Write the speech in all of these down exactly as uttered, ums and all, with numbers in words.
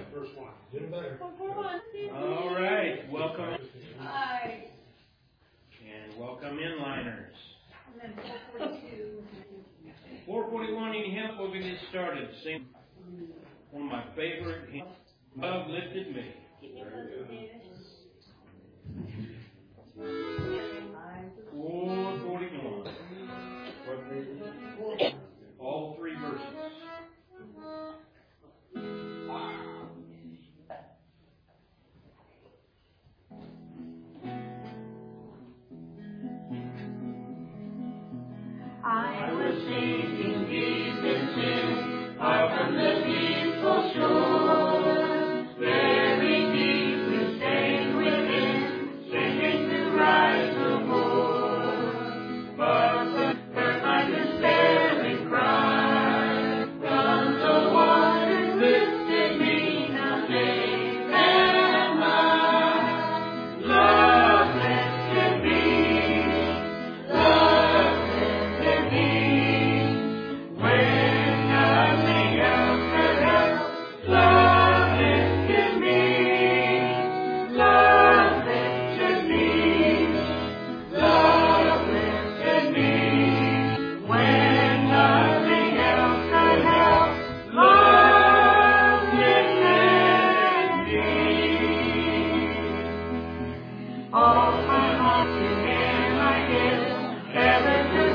First one. Get better. All right. Welcome. Hi. And welcome inliners. And then four forty-two. four forty-one, any help? We're going to get started. Sing one of my favorite hymns, Love Lifted Me. four forty-one. All three verses. I was sinking deep in sin, far from the peaceful shore. Very deeply stained within, sinking to rise no more. But heard my despairing cry, from the waters lifted me, now safe am I. Love lifted me, love lifted me, when nothing else could help. Love lifted me, love lifted me, love lifted me, when nothing else could help. Love lifted me. All my heart to Him I give, ever to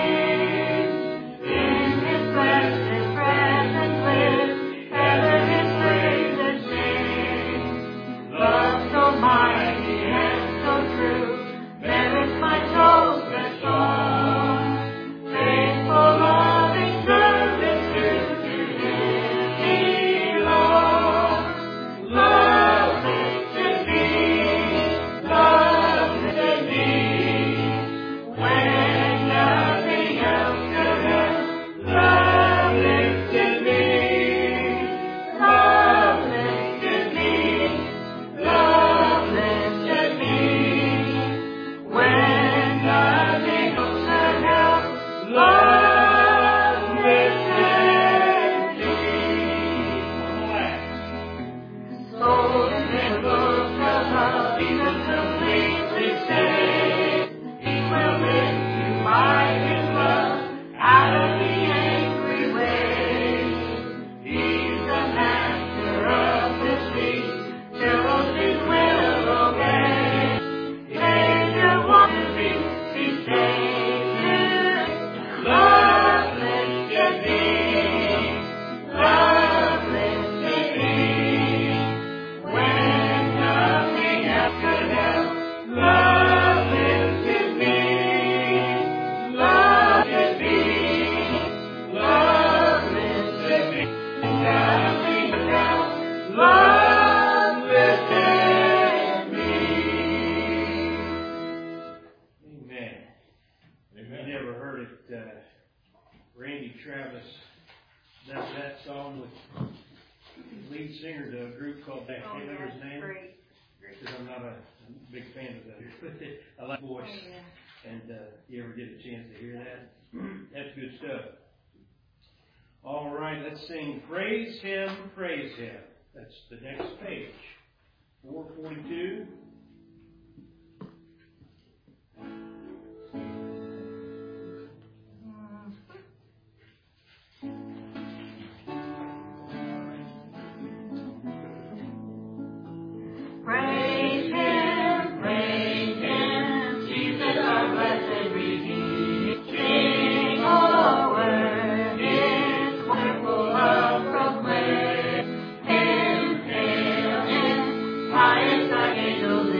Him. In His blessed presence live, ever His praises sing. Love so mighty and so true, merits my soul's best song. Faithful, loving service due to Him belongs. Love lifted me, love lifted me, when nothing else could help. Love lifted me, love lifted me, love lifted me, when nothing else could help. Love lifted me. Soul in book of love, Jesus completely saved. He will lift you by His love out of the angry waves. He's the master of the sea, till His will obey. Savior wants to be, be Savior. Love lifted me, love lifted me, when nothing else could help. Love lifted me, love lifted me, love lifted me, nothing else. Love lifted me. Amen. You never heard it. Uh, Randy Travis does that song with the lead singer of a group called, I Oh, can't remember his yeah, name, great, great. because I'm not a big fan of that. I like the voice. Oh, yeah. And uh, you ever get a chance to hear that? That's good stuff. All right, let's sing Praise Him, Praise Him. That's the next page. four forty-two. Praise Him, praise Him, Jesus our blessed Redeemer. Sing o'er His wonderful love proclaim. Hail, hail Him, highest archangel.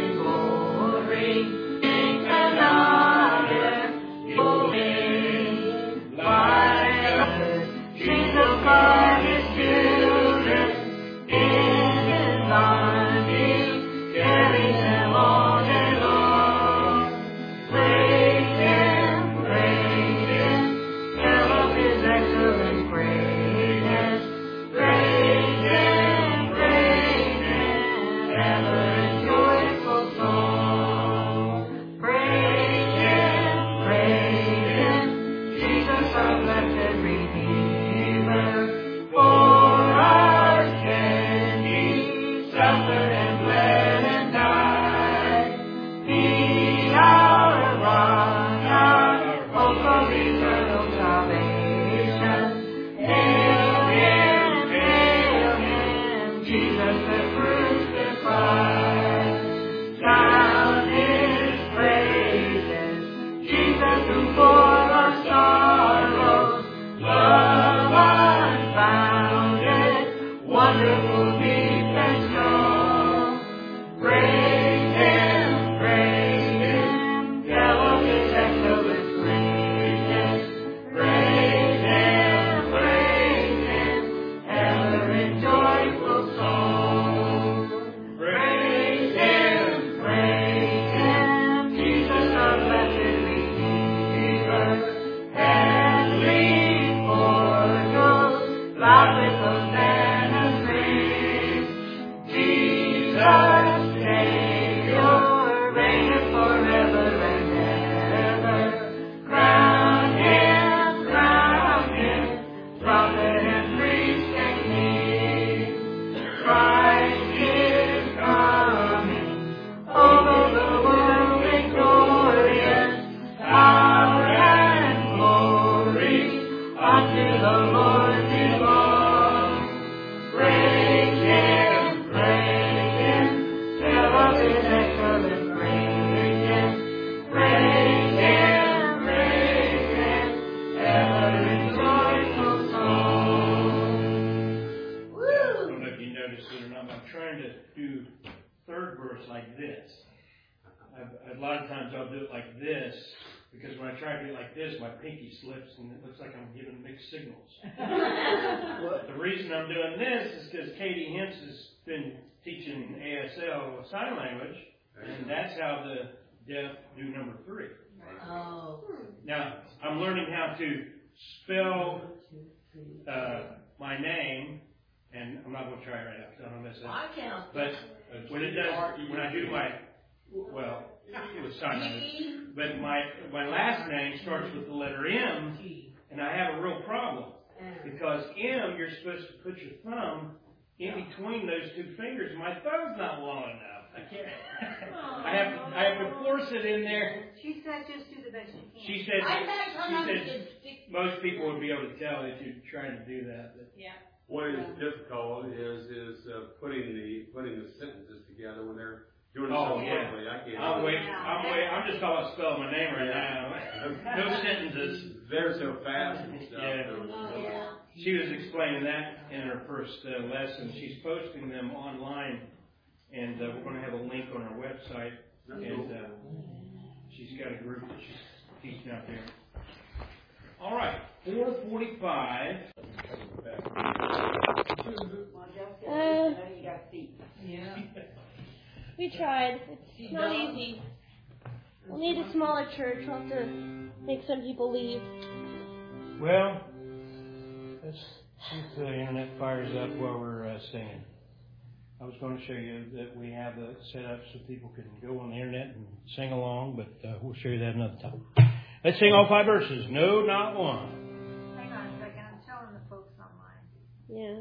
suffered and bled and died. He, our rock, our hope of eternal salvation. Hail Him, hail Him, Jesus the crucified. Sound His praises, Jesus who bore our sorrows. Love unbounded, wonderful, deep and strong. Praise Him, praise Him, tell of His excellent greatness. Praise Him, praise Him, ever in joyful song. Praise Him, praise Him, Jesus our blessed Redeemer. Heavenly portals, loud with hosanna sing. Jesus, Savior, reigneth forever and ever. Crown Him, crown Him, prophet and priest and king. Christ is coming, over the world victorious. Power and glory unto the Lord belong. Praise Him, praise Him, tell of His excellent greatness. Praise Him, praise Him, ever in joyful song. I don't know if you noticed it or not, but I'm trying to do third verse like this. I've, a lot of times I'll do it like this, because when I try to do it like this, my pinky slips and it looks like I'm giving mixed signals. The reason I'm doing this is because Katie Hintz has been teaching A S L sign language, and that's how the deaf do number three. Oh. Now, I'm learning how to spell uh, my name, and I'm not going to try it right now because I don't mess it up. I can't. But when it does, when I do my, well, it was sign language, but my my last name starts with the letter M, and I have a real problem because M, you're supposed to put your thumb in between those two fingers. My thumb's not long enough. I can't. I have to, I have to force it in there. She said just do the best you can. She said, I bet she sometimes said it's stick- most people would be able to tell if you're trying to do that. But Yeah. What is difficult is is uh, putting the putting the sentences together when they're doing it Oh, so yeah. quickly. I can't. I'm do it. waiting. I'm waiting. I'm just talking about spelling my name right now. No sentences. They're so fast and stuff. Yeah. Oh, yeah. She was explaining that in her first uh, lesson. She's posting them online, and uh, we're going to have a link on our website. And uh, she's got a group that she's teaching out there. All right, four forty-five. Uh, Yeah. we tried. It's not easy. We'll need a smaller church. We'll have to make some people leave. Well, let's see if the internet fires up while we're uh, singing. I was going to show you that we have it set up so people can go on the internet and sing along, but uh, we'll show you that another time. Let's sing all five verses. No, not one. Hang on a second. I'm telling the folks online. Yeah.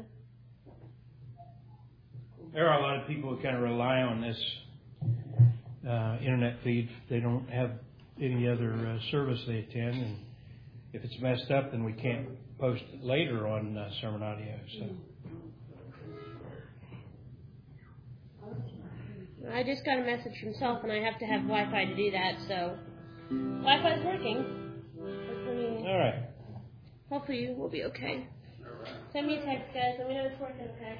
There are a lot of people who kind of rely on this uh, internet feed. They don't have any other uh, service they attend, and if it's messed up, then we can't post it later on uh, Sermon Audio. So. I just got a message from Self, and I have to have Wi-Fi to do that, so Wi-Fi's working. Hopefully, All right. hopefully we'll be okay. Send me a text, guys. Let me know it's working okay.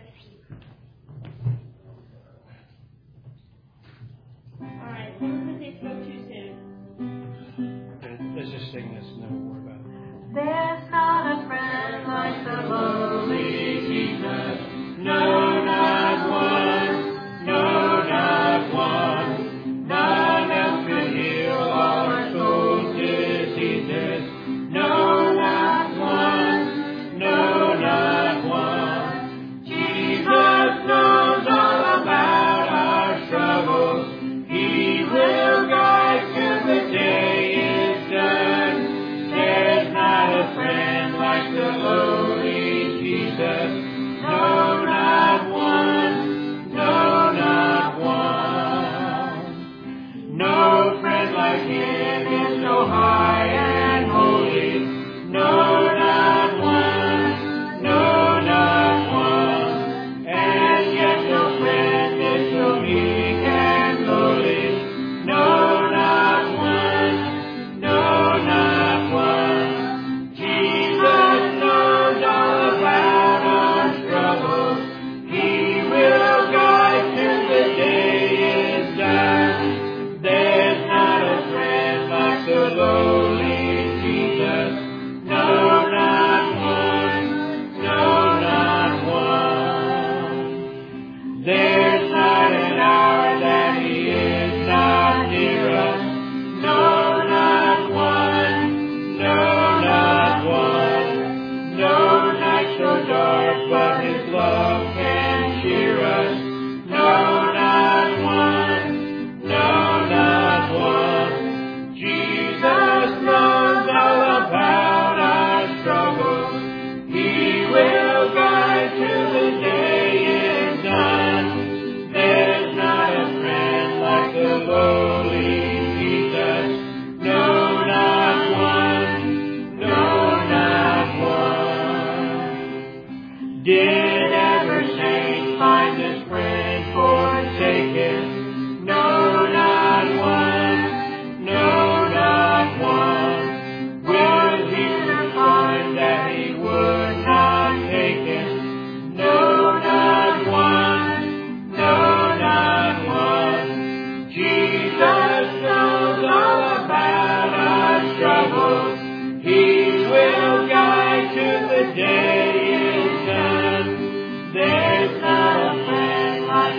All right. Let's say spoke too soon. Okay, let's just sing this, and then we'll worry about it. There's not a friend like the lowly Jesus. No, not one. No, not one. None else could heal our soul diseases. No, not one. No, not one. Jesus knows all about our struggles. He will guide till the day is done. There's not a friend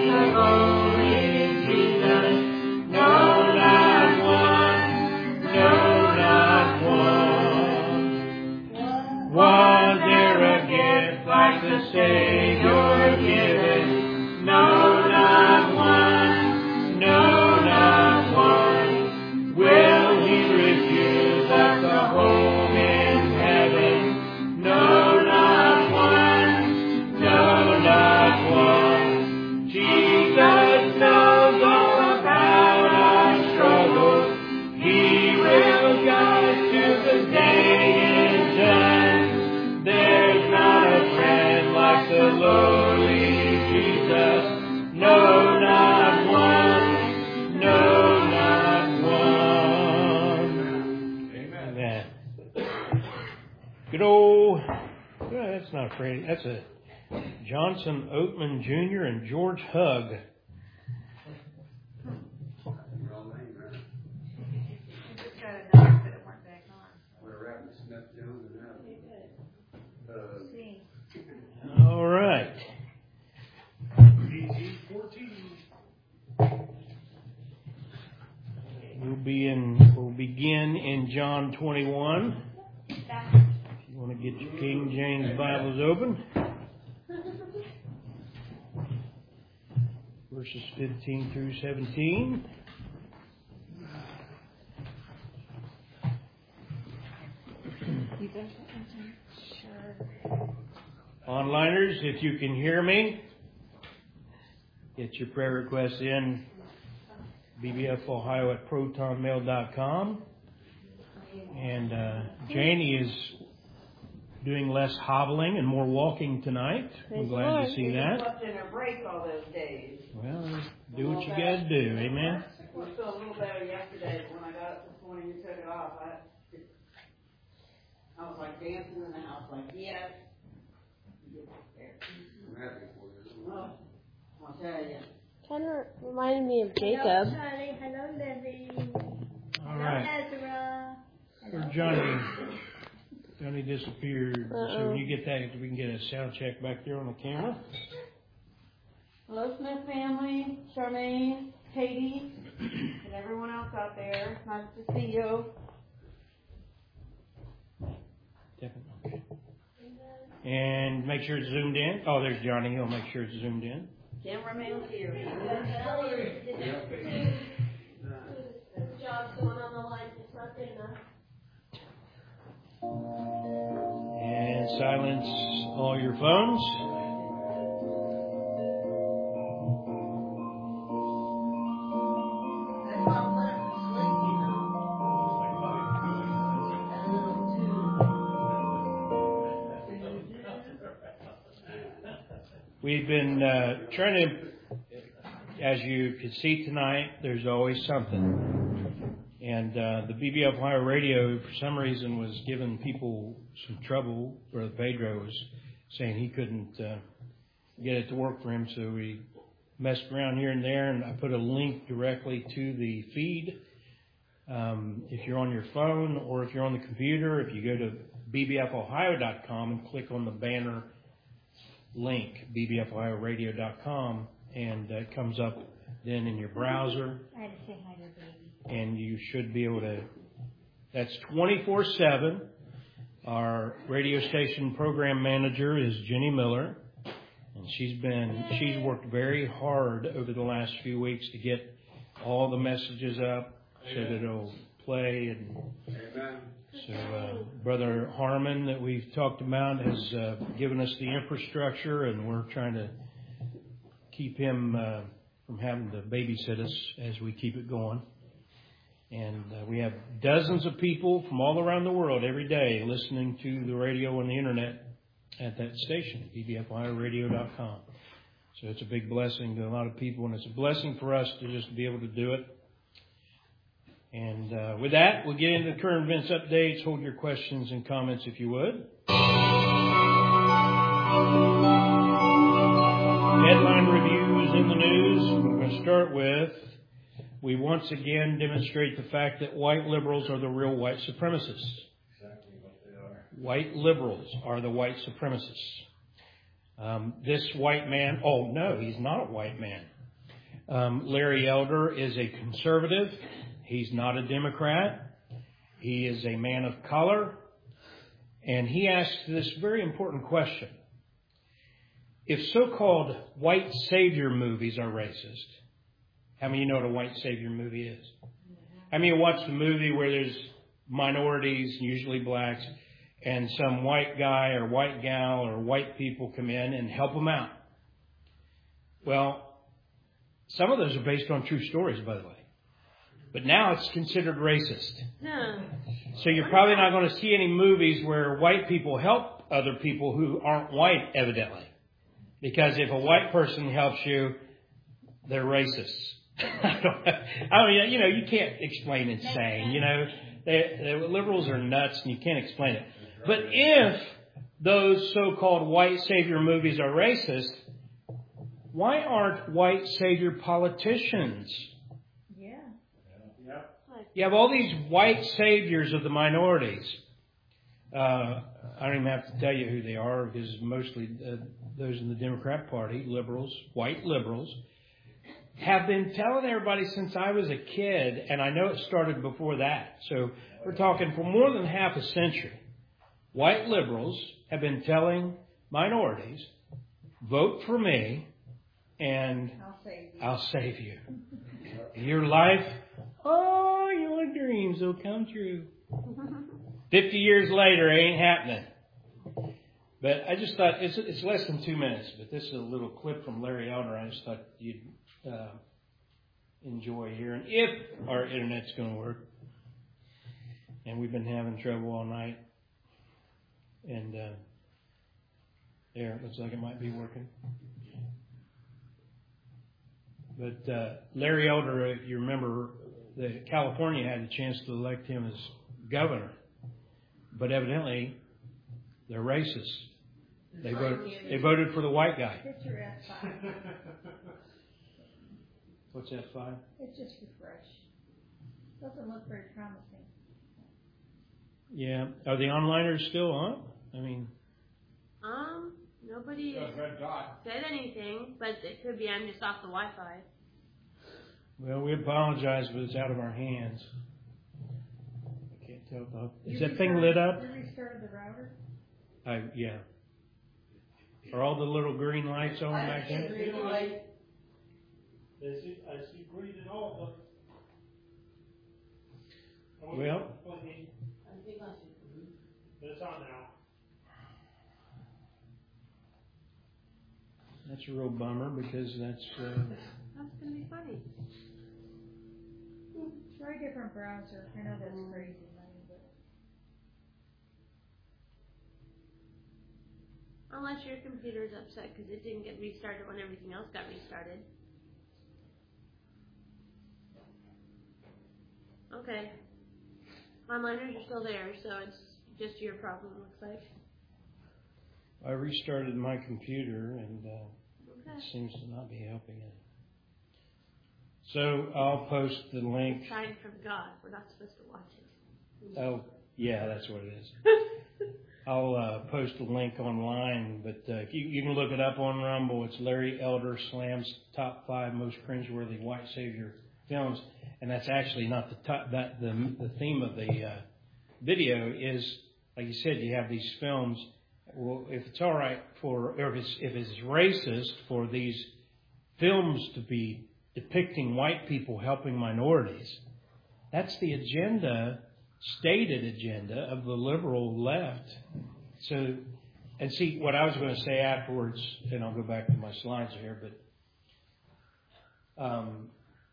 the lowly Jesus. No, not one. No, not one. Was there a gift like the Savior given? No, not one. No, not one. Will He refuse us a home in heaven? No, not one. No, not one. Jesus knows all about our struggles. He will guide to the day is done. There's not a friend like the lowly Jesus. No, not one. No, not one. Amen. Good old, well, that's not afraid. That's a Johnson Oatman Junior and George Hug. Well, name, man. Just got a note that it went back on. We're wrapping Smith Jones and that. Uh, See. All right. We'll be in. We'll begin in John twenty-one. If you want to get your King James Bibles open, verses fifteen through seventeen. Onliners, if you can hear me, get your prayer requests in. B B F Ohio at proton mail dot com. And uh, Janie is doing less hobbling and more walking tonight. We're glad to see that. Slept in a break all those days. Well, do what you got to do. Amen. I was still a little better yesterday, but when I got up this morning and took it off, I, I was like dancing in the house, like, yes. I'm happy for you. Oh, I'll tell you. Kind of reminded me of Jacob. Hello, Charlie. Hello, Lily. All Hello, right. Ezra. Where'd Johnny? Johnny disappeared. So Uh-oh. when you get that, we can get a sound check back there on the camera. Hello, Smith family, Charmaine, Katie, and everyone else out there. Nice to see you. Definitely. And make sure it's zoomed in. Oh, there's Johnny. He'll make sure it's zoomed in. Cameraman's here. Job's going on the line. It's not good enough. And silence all your phones. That's why I'm letting them sleep, you know. We've been uh, trying to, as you can see tonight, there's always something. And uh, the B B F Ohio Radio, for some reason, was giving people some trouble. Brother Pedro was saying he couldn't uh, get it to work for him, so we messed around here and there, and I put a link directly to the feed. Um, if you're on your phone or if you're on the computer, if you go to b b f ohio dot com and click on the banner link, b b f ohio radio dot com, and uh, it comes up then in your browser. I had to say hi to baby. And you should be able to, that's twenty-four seven. Our radio station program manager is Jenny Miller, and she's been, she's worked very hard over the last few weeks to get all the messages up so that it'll play. And Amen. so uh, Brother Harmon that we've talked about has uh, given us the infrastructure, and we're trying to keep him uh, from having to babysit us as we keep it going. And uh, we have dozens of people from all around the world every day listening to the radio and the internet at that station, b b f ohio radio dot com. So it's a big blessing to a lot of people, and it's a blessing for us to just be able to do it. And uh, with that, we'll get into the current events updates. Hold your questions and comments if you would. Headline reviews in the news. We're going to start with, we once again demonstrate the fact that white liberals are the real white supremacists. Exactly what they are. White liberals are the white supremacists. Um, this white man, oh no, he's not a white man. Um, Larry Elder is a conservative. He's not a Democrat. He is a man of color. And he asked this very important question. If so-called white savior movies are racist, how many of you know what a white savior movie is? How many of you watch the movie where there's minorities, usually blacks, and some white guy or white gal or white people come in and help them out? Well, some of those are based on true stories, by the way. But now it's considered racist. No. So you're probably not going to see any movies where white people help other people who aren't white, evidently. Because if a white person helps you, they're racists. I don't, I mean, you know, you can't explain insane. You know, they, the liberals are nuts and you can't explain it. But if those so-called white savior movies are racist, why aren't white savior politicians? Yeah. You have all these white saviors of the minorities. Uh, I don't even have to tell you who they are because mostly uh, those in the Democrat Party, liberals, white liberals, have been telling everybody since I was a kid, and I know it started before that. So we're talking for more than half a century. White liberals have been telling minorities, vote for me and I'll save you. I'll save you. Your life, oh, your dreams will come true. Fifty years later, it ain't happening. But I just thought, it's, it's less than two minutes, but this is a little clip from Larry Elder. I just thought you'd uh, enjoy hearing, if our internet's going to work. And we've been having trouble all night. And uh, there, it looks like it might be working. But uh, Larry Elder, if you remember, the, California had a chance to elect him as governor. But evidently, they're racist. They voted, they voted for the white guy. Hit your F five. What's F five? It's just refresh. Doesn't look very promising. Yeah. Are the onliners still on? I mean... Um, nobody red dot. said anything, but it could be I'm just off the Wi-Fi. Well, we apologize, but it's out of our hands. I can't tell. Though. Is You that thing restarted- lit up? You restarted the router? I, yeah. Are all the little green lights on back there? I see, I see green in all of them. Well, But it's on now. that's a real bummer because that's... Uh, That's going to be funny. Try a different browser. I know that's crazy money, but Unless your computer's upset because it didn't get restarted when everything else got restarted. Okay. Onliners are still there, so it's just your problem, looks like. I restarted my computer and uh, Okay. it seems to not be helping it. So I'll post the link. Sign from God. We're not supposed to watch it. Oh, yeah, that's what it is. I'll uh, post a link online, but uh, if you, you can look it up on Rumble. It's Larry Elder Slams Top Five Most Cringeworthy White Savior Films, and that's actually not the top. That the the theme of the uh, video is, like you said, you have these films. Well, if it's all right for, or if it's if it's racist for these films to be depicting white people helping minorities, that's the agenda, stated agenda of the liberal left. So, and see, what I was going to say afterwards, and I'll go back to my slides here, but um,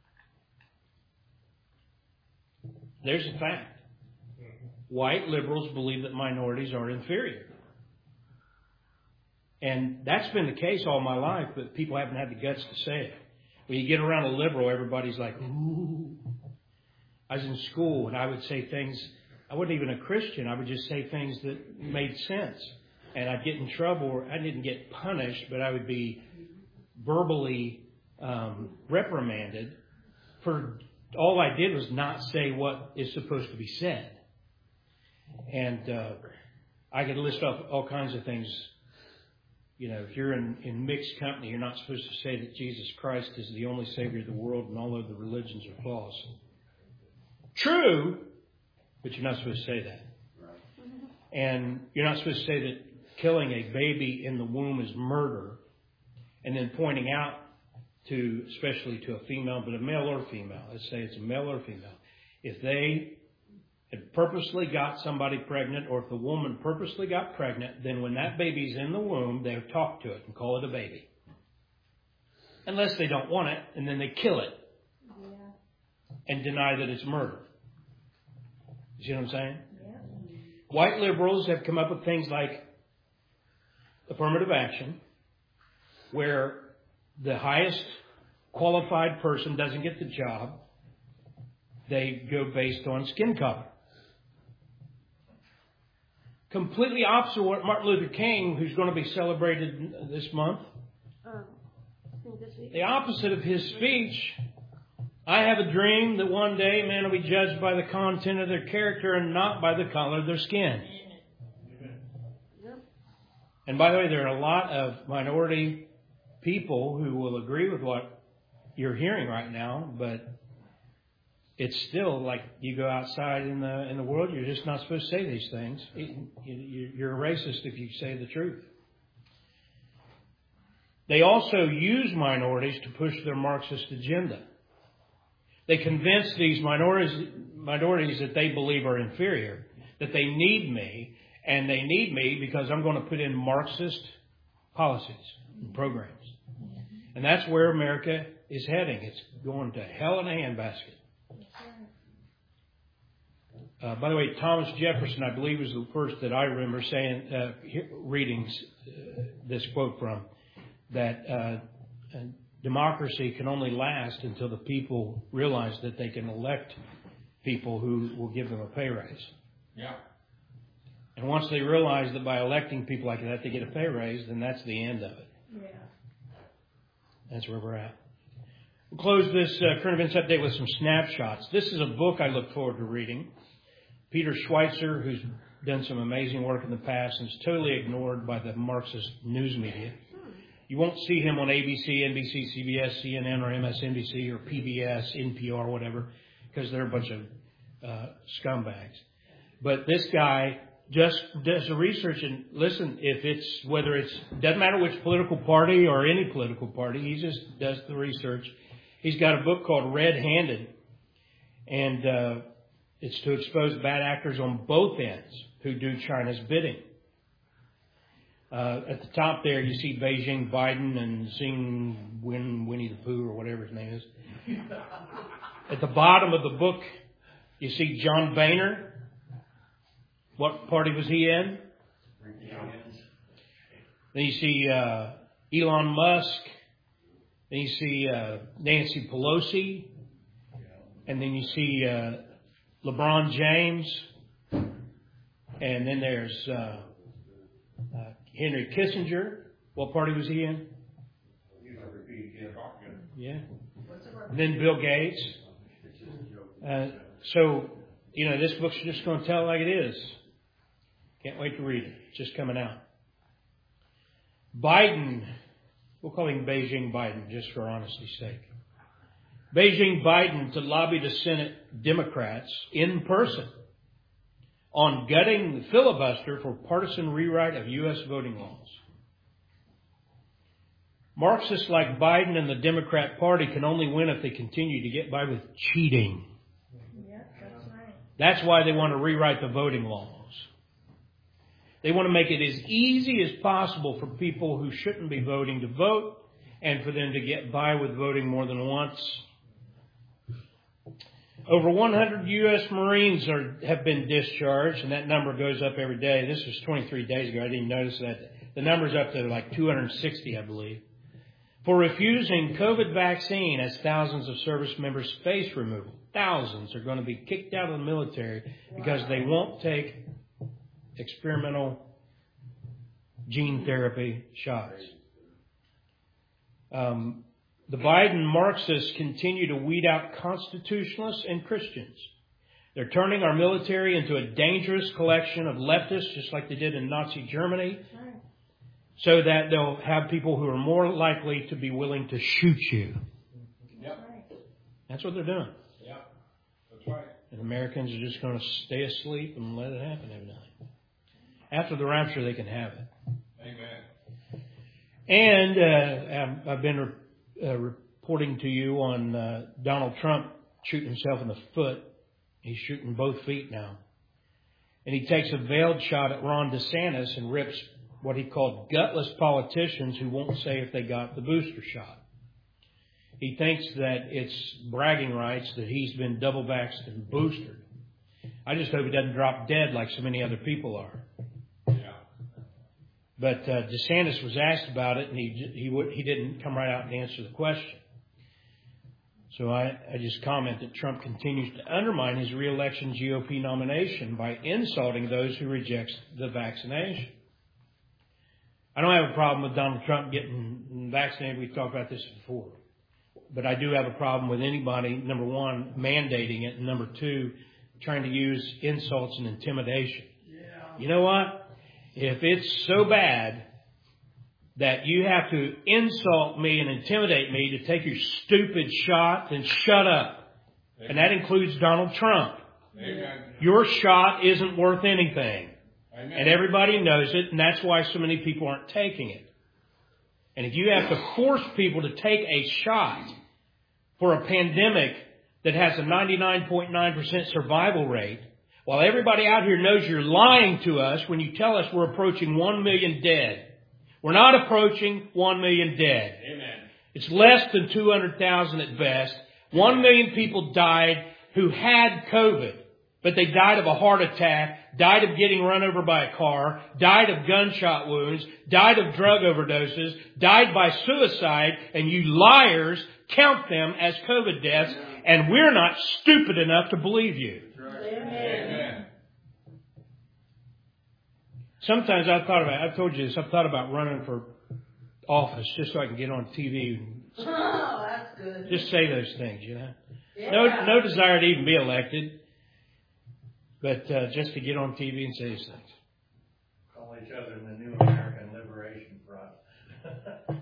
there's a fact. White liberals believe that minorities are inferior. And that's been the case all my life, but people haven't had the guts to say it. When you get around a liberal, everybody's like, ooh. I was in school and I would say things, I wasn't even a Christian, I would just say things that made sense. And I'd get in trouble, or I didn't get punished, but I would be verbally um, reprimanded for all I did was not say what is supposed to be said. And uh, I could list off all kinds of things, you know, if you're in, in mixed company, you're not supposed to say that Jesus Christ is the only Savior of the world and all other religions are false. True, but you're not supposed to say that. And you're not supposed to say that killing a baby in the womb is murder, and then pointing out to, especially to a female, but a male or female, let's say it's a male or female, if they had purposely got somebody pregnant, or if the woman purposely got pregnant, then when that baby's in the womb, they talk to it and call it a baby. Unless they don't want it, and then they kill it and deny that it's murder. You see what I'm saying? White liberals have come up with things like affirmative action, where the highest qualified person doesn't get the job. They go based on skin color. Completely opposite of what Martin Luther King, who's going to be celebrated this month, Um, I think this week. the opposite of his speech, I have a dream that one day man will be judged by the content of their character and not by the color of their skin. And by the way, there are a lot of minority people who will agree with what you're hearing right now, but it's still like you go outside in the in the world, you're just not supposed to say these things. You're a racist if you say the truth. They also use minorities to push their Marxist agenda. They convince these minorities, minorities that they believe are inferior, that they need me, and they need me because I'm going to put in Marxist policies and programs. And that's where America is heading. It's going to hell in a handbasket. Uh, by the way, Thomas Jefferson, I believe, was the first that I remember saying, uh, reading uh, this quote from, that uh, democracy can only last until the people realize that they can elect people who will give them a pay raise. Yeah. And once they realize that by electing people like that, they get a pay raise, then that's the end of it. Yeah. That's where we're at. We'll close this uh, current events update with some snapshots. This is a book I look forward to reading. Peter Schweitzer, who's done some amazing work in the past and is totally ignored by the Marxist news media. You won't see him on A B C, N B C, C B S, C N N, or M S N B C, or P B S, N P R, whatever, because they're a bunch of uh, scumbags. But this guy just does the research, and listen, if it's, whether it's, doesn't matter which political party or any political party, he just does the research. He's got a book called Red Handed, and uh, it's to expose bad actors on both ends who do China's bidding. Uh, at the top there, you see Beijing Biden and Xing Win, Winnie the Pooh, or whatever his name is. At the bottom of the book, you see John Boehner. What party was he in? Then you see uh, Elon Musk. Then you see uh, Nancy Pelosi. And then you see uh, LeBron James. And then there's uh, uh, Henry Kissinger. What party was he in? Yeah. And then Bill Gates. Uh, so, you know, this book's just going to tell it like it is. Can't wait to read it. It's just coming out. Biden, we'll call him Beijing Biden just for honesty's sake. Beijing Biden to lobby the Senate Democrats in person on gutting the filibuster for partisan rewrite of U S voting laws. Marxists like Biden and the Democrat Party can only win if they continue to get by with cheating. Yeah, that's right. That's why they want to rewrite the voting laws. They want to make it as easy as possible for people who shouldn't be voting to vote, and for them to get by with voting more than once. Over one hundred U S Marines are, have been discharged, and that number goes up every day. This was twenty-three days ago. I didn't notice that. The number's up to like two hundred sixty, I believe, for refusing COVID vaccine as thousands of service members face removal. Thousands are going to be kicked out of the military because they won't take experimental gene therapy shots. Um, the Biden Marxists continue to weed out constitutionalists and Christians. They're turning our military into a dangerous collection of leftists, just like they did in Nazi Germany. so that they'll have people who are more likely to be willing to shoot you. Yep. That's what they're doing. Yep. That's right. And Americans are just going to stay asleep and let it happen every night. After the rapture, they can have it. Amen. And uh, I've been uh, reporting to you on uh, Donald Trump shooting himself in the foot. He's shooting both feet now. And he takes a veiled shot at Ron DeSantis and rips what he called gutless politicians who won't say if they got the booster shot. He thinks that it's bragging rights that he's been double vaxxed and boosted. I just hope he doesn't drop dead like so many other people are. Yeah. But uh, DeSantis was asked about it, and he he would, he didn't come right out and answer the question. So I, I just comment that Trump continues to undermine his re-election G O P nomination by insulting those who reject the vaccination. I don't have a problem with Donald Trump getting vaccinated. We've talked about this before. But I do have a problem with anybody, number one, mandating it, and number two, trying to use insults and intimidation. Yeah. You know what? If it's so bad that you have to insult me and intimidate me to take your stupid shot, then shut up. Amen. And that includes Donald Trump. Amen. Your shot isn't worth anything. Amen. And everybody knows it, and that's why so many people aren't taking it. And if you have to force people to take a shot for a pandemic that has a ninety-nine point nine percent survival rate, while everybody out here knows you're lying to us when you tell us we're approaching one million dead. We're not approaching one million dead. Amen. It's less than two hundred thousand at best. one million people died who had COVID, but they died of a heart attack, died of getting run over by a car, died of gunshot wounds, died of drug overdoses, died by suicide, and you liars count them as COVID deaths, and we're not stupid enough to believe you. Amen. Sometimes I've thought about, I've told you this, I've thought about running for office just so I can get on T V and Oh, that's good. just say those things, you know. Yeah. No, no desire to even be elected, but uh, just to get on T V and say these things. Call each other in the New American Liberation Front.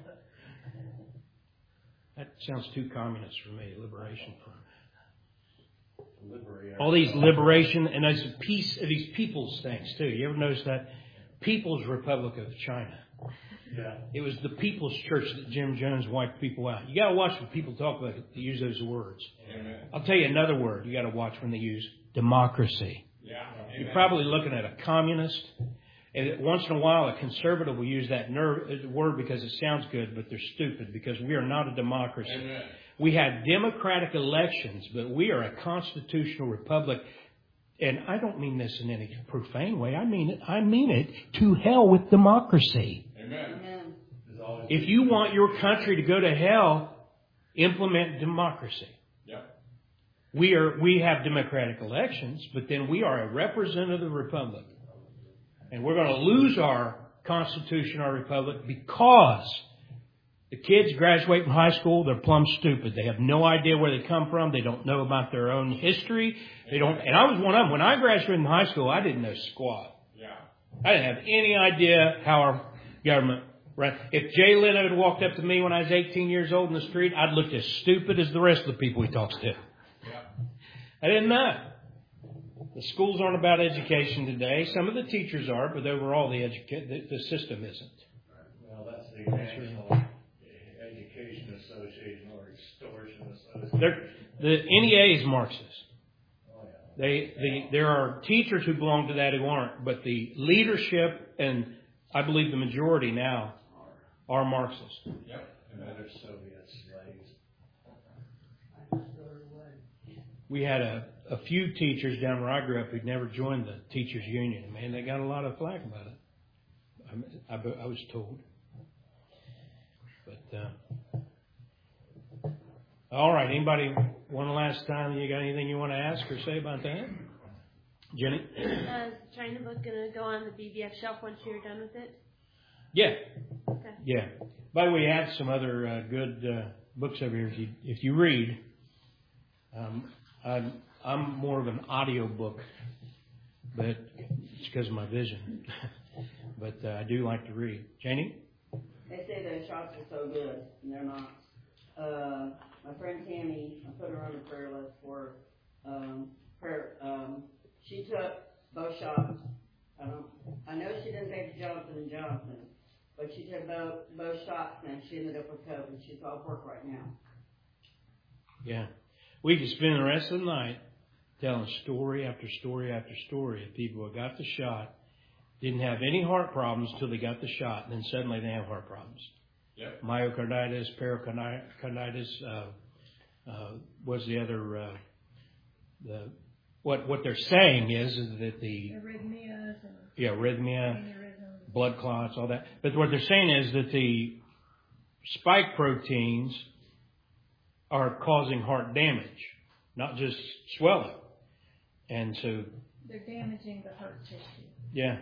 That sounds too communist for me, Liberation Front. Liberate All these liberation and these peace, these people's things too. You ever notice that? People's Republic of China. Yeah. It was the People's Church that Jim Jones wiped people out. You got to watch when people talk about it to use those words. Amen. I'll tell you another word you got to watch when they use democracy. Yeah. You're Amen. probably looking at a communist. And once in a while, a conservative will use that ner- word because it sounds good, but they're stupid because we are not a democracy. Amen. We have democratic elections, but we are a constitutional republic. And I don't mean this in any profane way. I mean it. I mean it. To hell with democracy. Amen. Amen. If you want your country to go to hell, implement democracy. Yep. We are. We have democratic elections, but then we are a representative republic. And we're going to lose our Constitution, our republic, because the kids graduate from high school, they're plumb stupid. They have no idea where they come from. They don't know about their own history. They don't. And I was one of them. When I graduated from high school, I didn't know squat. Yeah. I didn't have any idea how our government ran. If Jay Leno had walked up to me when I was eighteen years old in the street, I'd look as stupid as the rest of the people he talks to. Yeah. I didn't know. The schools aren't about education today. Some of the teachers are, but overall the, educa- the, the system isn't. Well, that's the National Education Association or Extortion Association. They're, the N E A is Marxist. Oh, yeah. They, the, there are teachers who belong to that who aren't, but the leadership, and I believe the majority now, are Marxist. Yep. And they're Soviet slaves. We had a, a few teachers down where I grew up who'd never joined the teachers union. Man, they got a lot of flack about it. I, I, I was told. But, uh, all right. Anybody, one last time, you got anything you want to ask or say about that? Jenny? Uh, is the China book going to go on the B B F shelf once you're done with it? Yeah. Okay. Yeah. By the way, we have some other uh, good uh, books over here. If you, if you read, um, I'm, I'm more of an audio book, but it's because of my vision. but uh, I do like to read. Janie? They say those shots are so good, and they're not. Uh, my friend Tammy, I put her on the prayer list for um, her. Um, she took both shots. I don't. I know she didn't take Johnson and Johnson, but she took both both shots, and she ended up with COVID. She's off work right now. Yeah. We could spend the rest of the night telling story after story after story of people who got the shot, didn't have any heart problems until they got the shot, and then suddenly they have heart problems. Yep. Myocarditis, pericarditis, uh, uh, what's the other, uh, the, what, what they're saying is, is that the, Arrhythmias and yeah, arrhythmia, aneurysms. blood clots, all that. But what they're saying is that the spike proteins are causing heart damage, not just swelling. And so, They're damaging the heart tissue. yeah.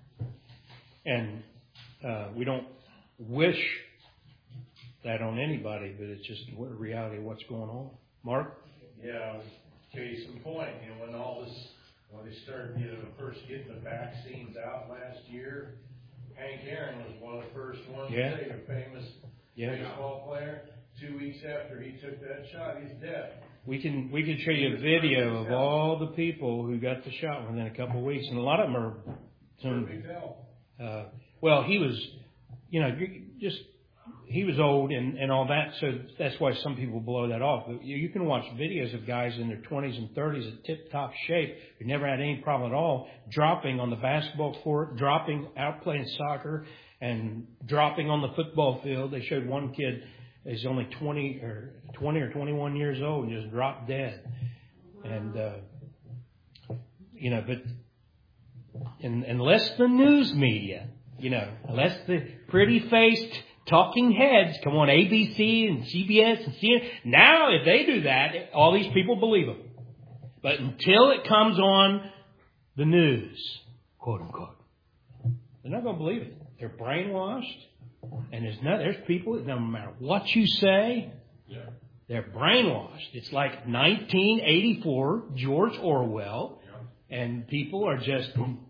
And uh, we don't wish that on anybody, but it's just the reality of what's going on. Mark? Yeah, case in point, you know, when all this, when they started, you know, first getting the vaccines out last year, Hank Aaron was one of the first ones Yeah. to take, a famous Yeah. baseball player. Two weeks after he took that shot, he's dead. We can we can show you a video of all the people who got the shot within a couple of weeks, and a lot of them are some. Big hell. Uh, well, he was, you know, just he was old and, and all that, so that's why some people blow that off. But you, you can watch videos of guys in their twenties and thirties in tip-top shape who never had any problem at all, dropping on the basketball court, dropping out playing soccer, and dropping on the football field. They showed one kid is only twenty or twenty or twenty-one years old and just dropped dead. And uh, you know, but in, unless the news media, you know, unless the pretty-faced talking heads come on A B C and C B S and C N N, now if they do that, all these people believe them. But until it comes on the news, quote unquote, they're not going to believe it. They're brainwashed. And there's no, there's people, no matter what you say, Yeah. they're brainwashed. It's like nineteen eighty-four, George Orwell, Yeah. and people are just,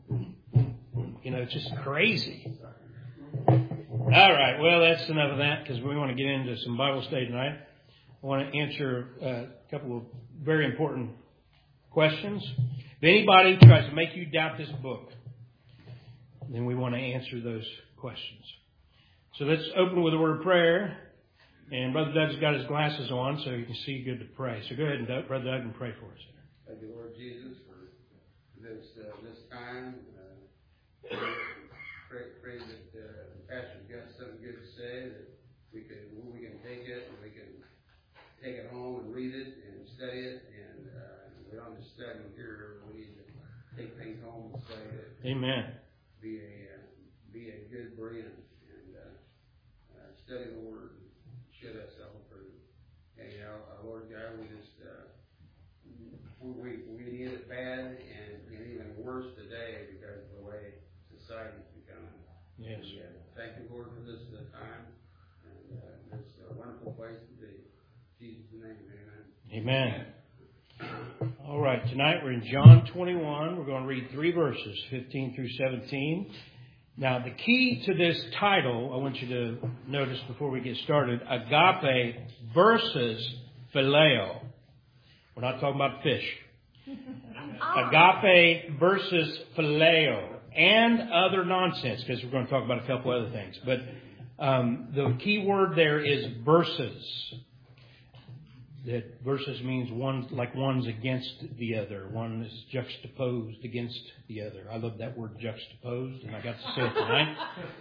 you know, just crazy. All right, well, that's enough of that because we want to get into some Bible study tonight. I want to answer a couple of very important questions. If anybody tries to make you doubt this book, then we want to answer those questions. So let's open with a word of prayer. And Brother Doug's got his glasses on so you can see good to pray. So go ahead and Doug, Brother Doug, and pray for us. Thank you, Lord Jesus, for this uh, this time. Uh, pray, pray that uh, the pastor's got something good to say, that we can we can take it and we can take it home and read it and study it. And uh, we don't just study here; we need to take things home and study it. Amen. Be a uh, be a good brand. Study the Word, should ourselves approved. And, you know, uh, Lord God, we just, uh, we, we need it bad and, and even worse today because of the way society's becoming. Yes. And, uh, thank you, Lord, for this uh, time and uh, this uh, wonderful place to be. In Jesus' name, amen. Amen. All right, tonight we're in John twenty-one. We're going to read three verses, fifteen through seventeen. Now, the key to this title, I want you to notice before we get started, agape versus phileo. We're not talking about fish. Agape versus phileo and other nonsense, because we're going to talk about a couple other things. But um, the key word there is versus. That versus means one, like one's against the other. One is juxtaposed against the other. I love that word juxtaposed, and I got to say it tonight.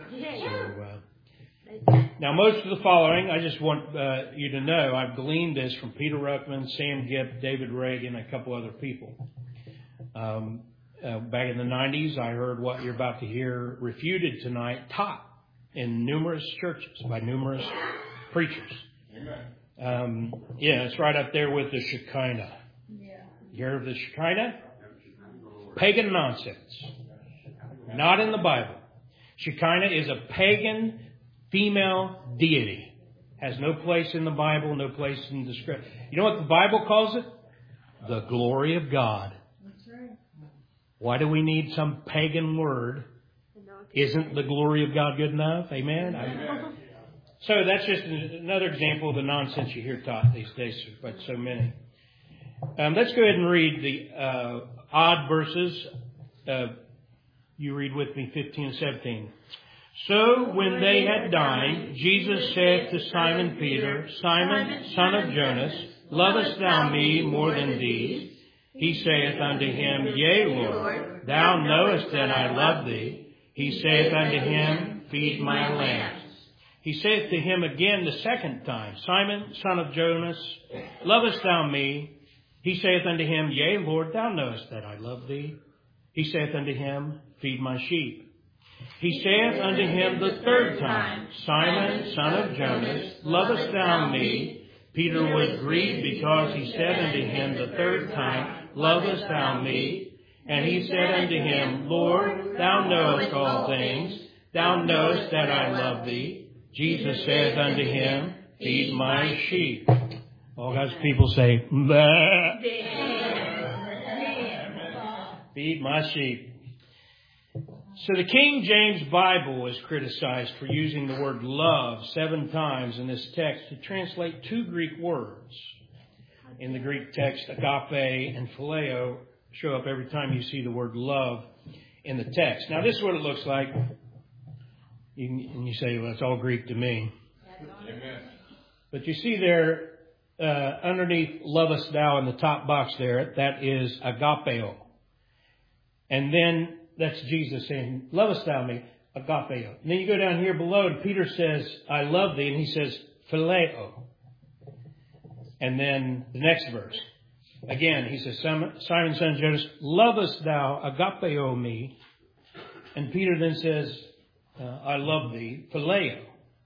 So, uh, now, most of the following, I just want uh, you to know, I've gleaned this from Peter Ruckman, Sam Gipp, David Reagan, and a couple other people. Um, uh, back in the nineties, I heard what you're about to hear refuted tonight, taught in numerous churches by numerous preachers. Amen. Um, yeah, it's right up there with the Shekinah. Yeah. You heard of the Shekinah? Pagan nonsense. Not in the Bible. Shekinah is a pagan female deity. Has no place in the Bible, no place in the script. You know what the Bible calls it? The glory of God. That's right. Why do we need some pagan word Isn't the glory of God good enough? Amen? Amen. So that's just another example of the nonsense you hear taught these days by so many. Um, let's go ahead and read the uh, odd verses. Uh, you read with me fifteen and seventeen. So when they had dined, Jesus said to Simon Peter, Simon, son of Jonas, lovest thou me more than these? He saith unto him, Yea, Lord, thou knowest that I love thee. He saith unto him, Feed my lambs. He saith to him again the second time, Simon, son of Jonas, lovest thou me? He saith unto him, Yea, Lord, thou knowest that I love thee. He saith unto him, Feed my sheep. He saith unto him the third time, Simon, son of Jonas, lovest thou me? Peter was grieved because he said unto him the third time, Lovest thou me? And he said unto him, Lord, thou knowest all things. Thou knowest that I love thee. Jesus saith unto him, Feed my sheep. All God's people say, Bah. Feed my sheep. So the King James Bible is criticized for using the word love seven times in this text to translate two Greek words. In the Greek text, agape and phileo show up every time you see the word love in the text. Now this is what it looks like. You, and you say, well, it's all Greek to me. Amen. But you see there, uh, underneath lovest thou in the top box there, that is agapeo. And then that's Jesus saying, lovest thou me, agapeo. And then you go down here below and Peter says, I love thee. And he says, phileo. And then the next verse. Again, he says, Simon, son of Jonas, lovest thou agapeo me? And Peter then says, uh, I love thee, phileo.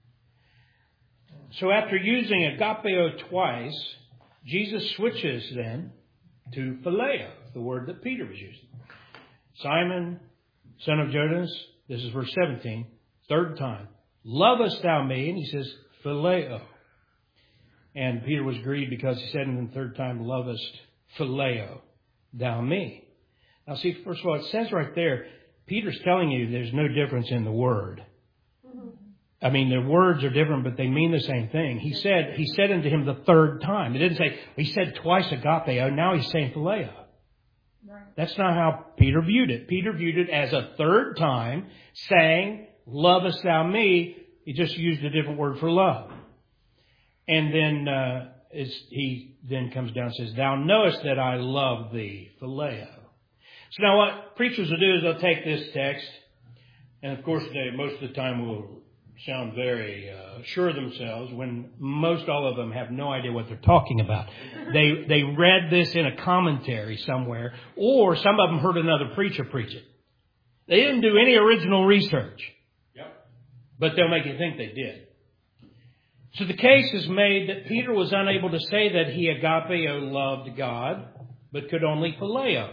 So after using agapeo twice, Jesus switches then to phileo, the word that Peter was using. Simon, son of Jonas, this is verse seventeen, third time, lovest thou me? And he says, phileo. And Peter was grieved because he said in the third time, lovest phileo thou me. Now see, first of all, it says right there, Peter's telling you there's no difference in the word. I mean, the words are different, but they mean the same thing. He said, he said unto him the third time. It didn't say, he said twice agapeo, now he's saying phileo. That's not how Peter viewed it. Peter viewed it as a third time saying, lovest thou me? He just used a different word for love. And then uh, is, he then comes down and says, thou knowest that I love thee, phileo. So now what preachers will do is they'll take this text, and of course they most of the time will sound very uh, sure of themselves when most all of them have no idea what they're talking about. They they read this in a commentary somewhere, or some of them heard another preacher preach it. They didn't do any original research. Yep. But they'll make you think they did. So the case is made that Peter was unable to say that he agapeo loved God, but could only phileo.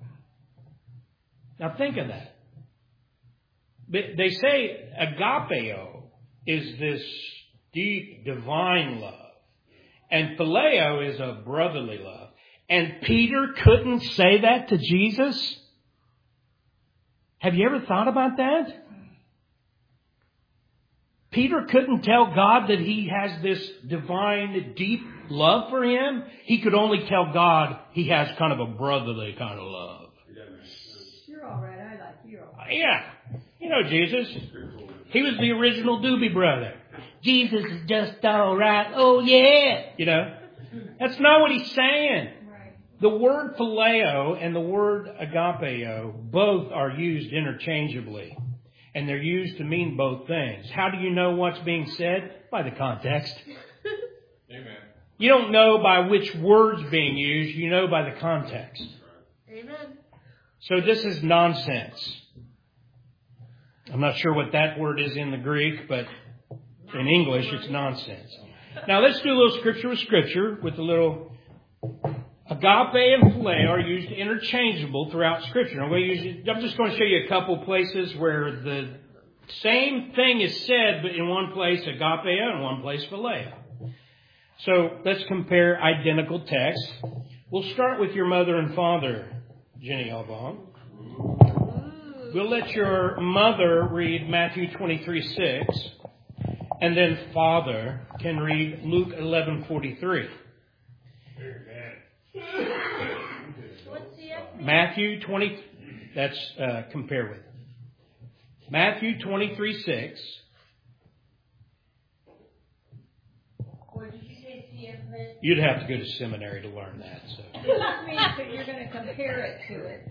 Now think of that. They say agapeo is this deep divine love, and phileo is a brotherly love. And Peter couldn't say that to Jesus? Have you ever thought about that? Peter couldn't tell God that he has this divine, deep love for him. He could only tell God he has kind of a brotherly kind of love. You're all right. I like you. All right. Yeah. You know Jesus. He was the original Doobie Brother. Jesus is just all right. Oh, yeah. You know, that's not what he's saying. Right. The word phileo and the word agapeo both are used interchangeably. And they're used to mean both things. How do you know what's being said? By the context. Amen. You don't know by which word's being used. You know by the context. Amen. So this is nonsense. I'm not sure what that word is in the Greek, but in English it's nonsense. Now let's do a little scripture with scripture with a little... Agape and phileo are used interchangeable throughout Scripture. I'm, going to use, I'm just going to show you a couple places where the same thing is said, but in one place agapeo and one place phileo. So let's compare identical texts. We'll start with your mother and father, Jenny Alvon. we'll let your mother read Matthew twenty-three six, and then Father can read Luke eleven forty-three. What's the F? Matthew twenty, that's uh, compare with. Matthew twenty-three six. Or did you say C F man? You'd have to go to seminary to learn that. So. It just means that you're gonna compare it to it.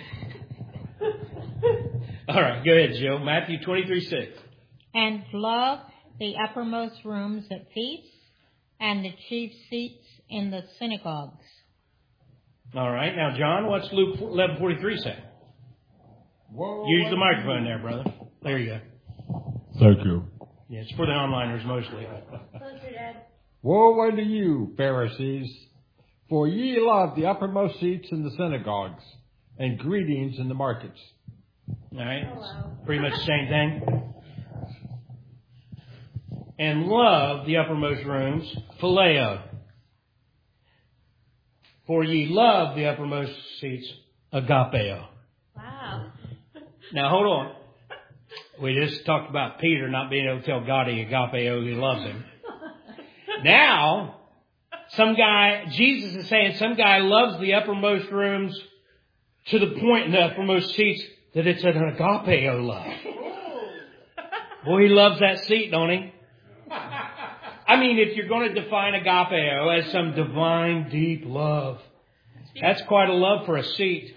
All right, go ahead, Jill. Matthew twenty-three six. And love the uppermost rooms at feasts and the chief seats in the synagogues. All right, now John, what's Luke eleven forty-three say? Whoa, Use the microphone there, brother. There you go. Thank you. Yeah, it's for the onliners mostly. Closer, Dad. Woe unto you, Pharisees, for ye love the uppermost seats in the synagogues, and greetings in the markets. All right, Oh, wow. pretty much the same thing. And love the uppermost rooms, phileo. For ye love the uppermost seats, agapeo. Wow. Now hold on. We just talked about Peter not being able to tell God he agapeo, he loves him. Now, some guy, Jesus is saying some guy loves the uppermost rooms to the point in the uppermost seats that it's an agapeo love. Boy, he loves that seat, don't he? I mean, if you're going to define agapeo as some divine, deep love, that's quite a love for a seat.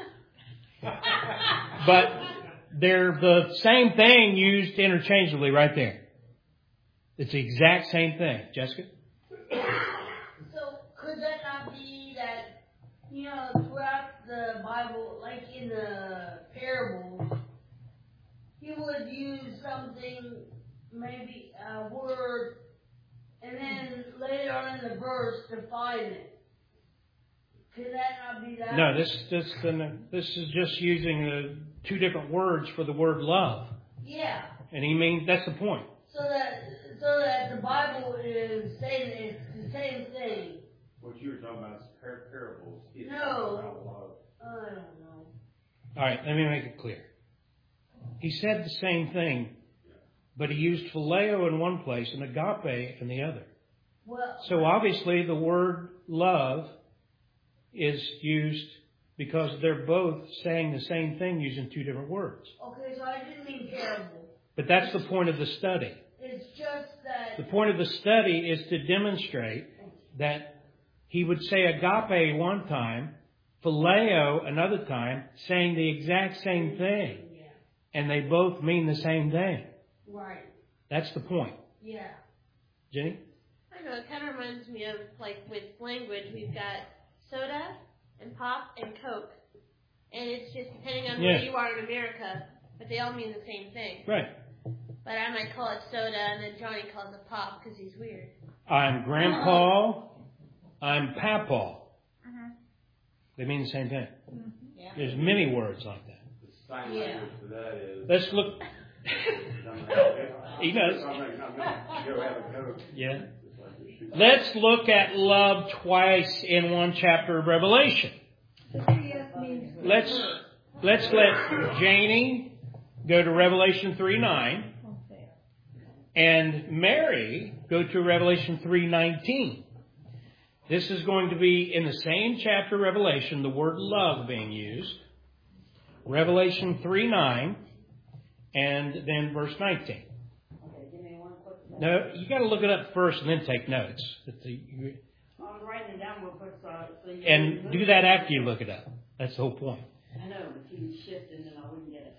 But they're the same thing used interchangeably right there. It's the exact same thing. Jessica? So could that not be that, you know, throughout the Bible, like in the parables, he would use something, maybe a word, and then later on in the verse define it. Could that not be that? No, this this this is just using uh, two different words for the word love. Yeah. And he means that's the point. So that so that the Bible is saying it's the same thing. What you were talking about is par- parables. It's No. about love. I don't know. All right, let me make it clear. He said the same thing, but he used phileo in one place and agape in the other. Well, So obviously the word love is used because they're both saying the same thing using two different words. okay, so I didn't mean parable. But that's the point of the study. It's just that. The point of the study is to demonstrate that he would say agape one time, phileo another time, saying the exact same thing. Yeah. And they both mean the same thing. Right. That's the point. Yeah. Jenny? I know, it kind of reminds me of, like, with language, we've got soda and pop and Coke. And it's just depending on where Yeah. you are in America, but they all mean the same thing. Right. But I might call it soda, and then Johnny calls it pop because he's weird. I'm Grandpa. I'm Papa. Uh-huh. They mean the same thing. Yeah. There's many words like that. The sign Yeah. language for that is. Let's look. He knows. I'm gonna, I'm gonna go have a Coke. Yeah. Let's look at love twice in one chapter of Revelation. Let's let's let Janie go to Revelation three nine and Mary go to Revelation three nineteen. This is going to be in the same chapter of Revelation, the word love being used. Revelation three nine and then verse nineteen. Okay, give me one quick second. No, you got to look it up first and then take notes. That the- I'm writing it down real quick so, so you. And do that after you look it up. That's the whole point. I know, but you shifted and I wouldn't get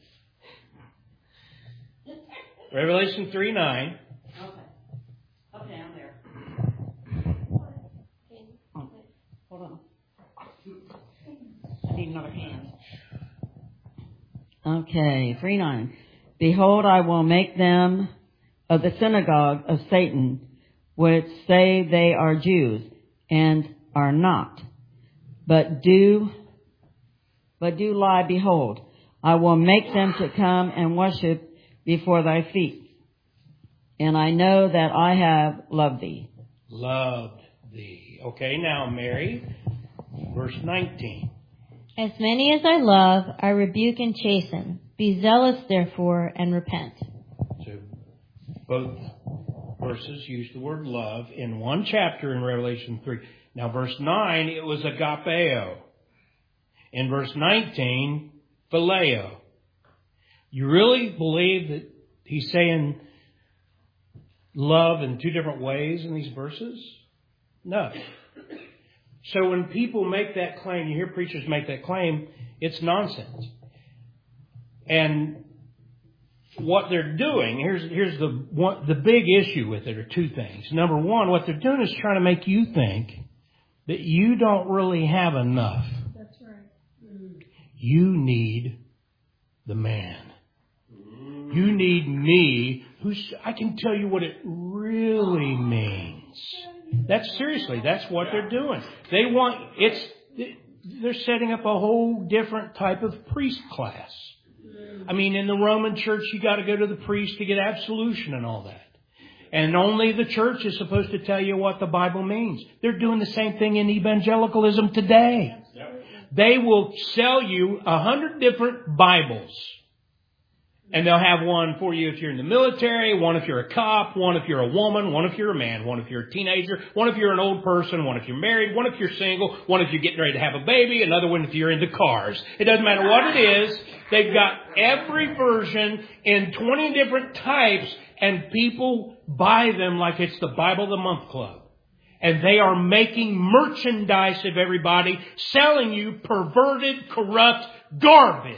it. Revelation three nine. Okay. Okay, I'm there. Oh, hold on. I need another hand. Okay, three nine. Behold, I will make them of the synagogue of Satan, which say they are Jews, and are not, but do, but do lie. Behold, I will make them to come and worship before thy feet. And I know that I have loved thee. Loved thee. Okay, now Mary, verse nineteen. As many as I love, I rebuke and chasten. Be zealous, therefore, and repent. So both verses use the word love in one chapter in Revelation three. Now, verse nine, it was agapeo. In verse nineteen, phileo. You really believe that he's saying love in two different ways in these verses? No. So when people make that claim, you hear preachers make that claim, it's nonsense. And what they're doing, here's here's the one, the big issue with it are two things. Number one, what they're doing is trying to make you think that you don't really have enough. That's right. You need the man. You need me, who's, I can tell you what it really means. That's seriously, that's what they're doing. They want, it's, they're setting up a whole different type of priest class. I mean, in the Roman church, you got to go to the priest to get absolution and all that. And only the church is supposed to tell you what the Bible means. They're doing the same thing in evangelicalism today. They will sell you a hundred different Bibles. And they'll have one for you if you're in the military, one if you're a cop, one if you're a woman, one if you're a man, one if you're a teenager, one if you're an old person, one if you're married, one if you're single, one if you're getting ready to have a baby, another one if you're into cars. It doesn't matter what it is. They've got every version in twenty different types, and people buy them like it's the Bible of the Month Club. And they are making merchandise of everybody, selling you perverted, corrupt garbage.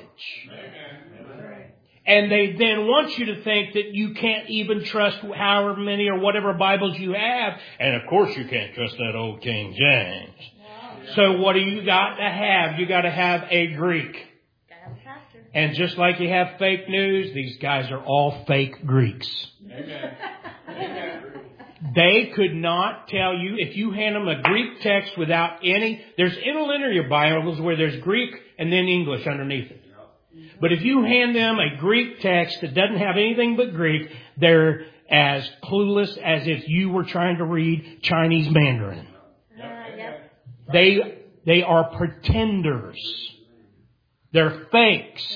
And they then want you to think that you can't even trust however many or whatever Bibles you have. And of course you can't trust that old King James. Wow. So what do you got to have? You got to have a Greek. And just like you have fake news, these guys are all fake Greeks. Amen. Amen. They could not tell you, if you hand them a Greek text without any, there's interlinear Bibles where there's Greek and then English underneath it. But if you hand them a Greek text that doesn't have anything but Greek, they're as clueless as if you were trying to read Chinese Mandarin. Uh, yep. They, they are pretenders. They're fakes.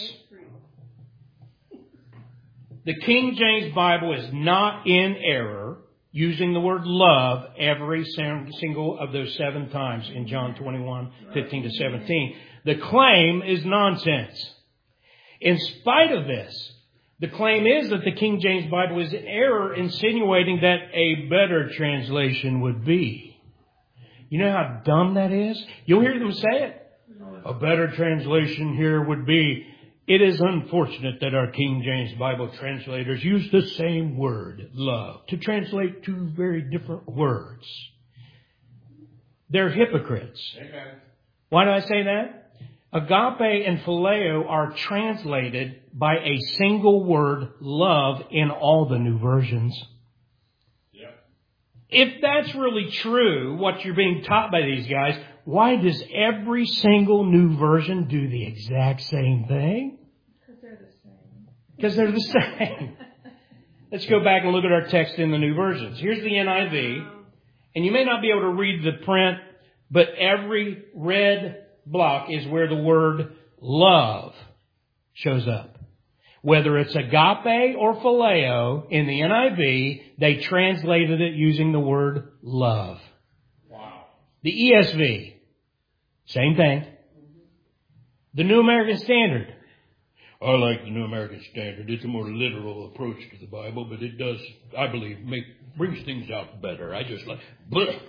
The King James Bible is not in error using the word love every single of those seven times in John twenty-one, fifteen to seventeen. The claim is nonsense. In spite of this, the claim is that the King James Bible is in error, insinuating that a better translation would be. You know how dumb that is? You'll hear them say it. A better translation here would be, it is unfortunate that our King James Bible translators use the same word, love, to translate two very different words. They're hypocrites. Amen. Why do I say that? Agape and phileo are translated by a single word, love, in all the new versions. Yep. If that's really true, what you're being taught by these guys, why does every single new version do the exact same thing? Because they're the same. Because they're the same. Let's go back and look at our text in the new versions. Here's the N I V. And you may not be able to read the print, but every red block is where the word love shows up. Whether it's agape or phileo, in the N I V, they translated it using the word love. Wow. The E S V, same thing. The New American Standard. I like the New American Standard. It's a more literal approach to the Bible, but it does, I believe, make brings things out better. I just like, bleh.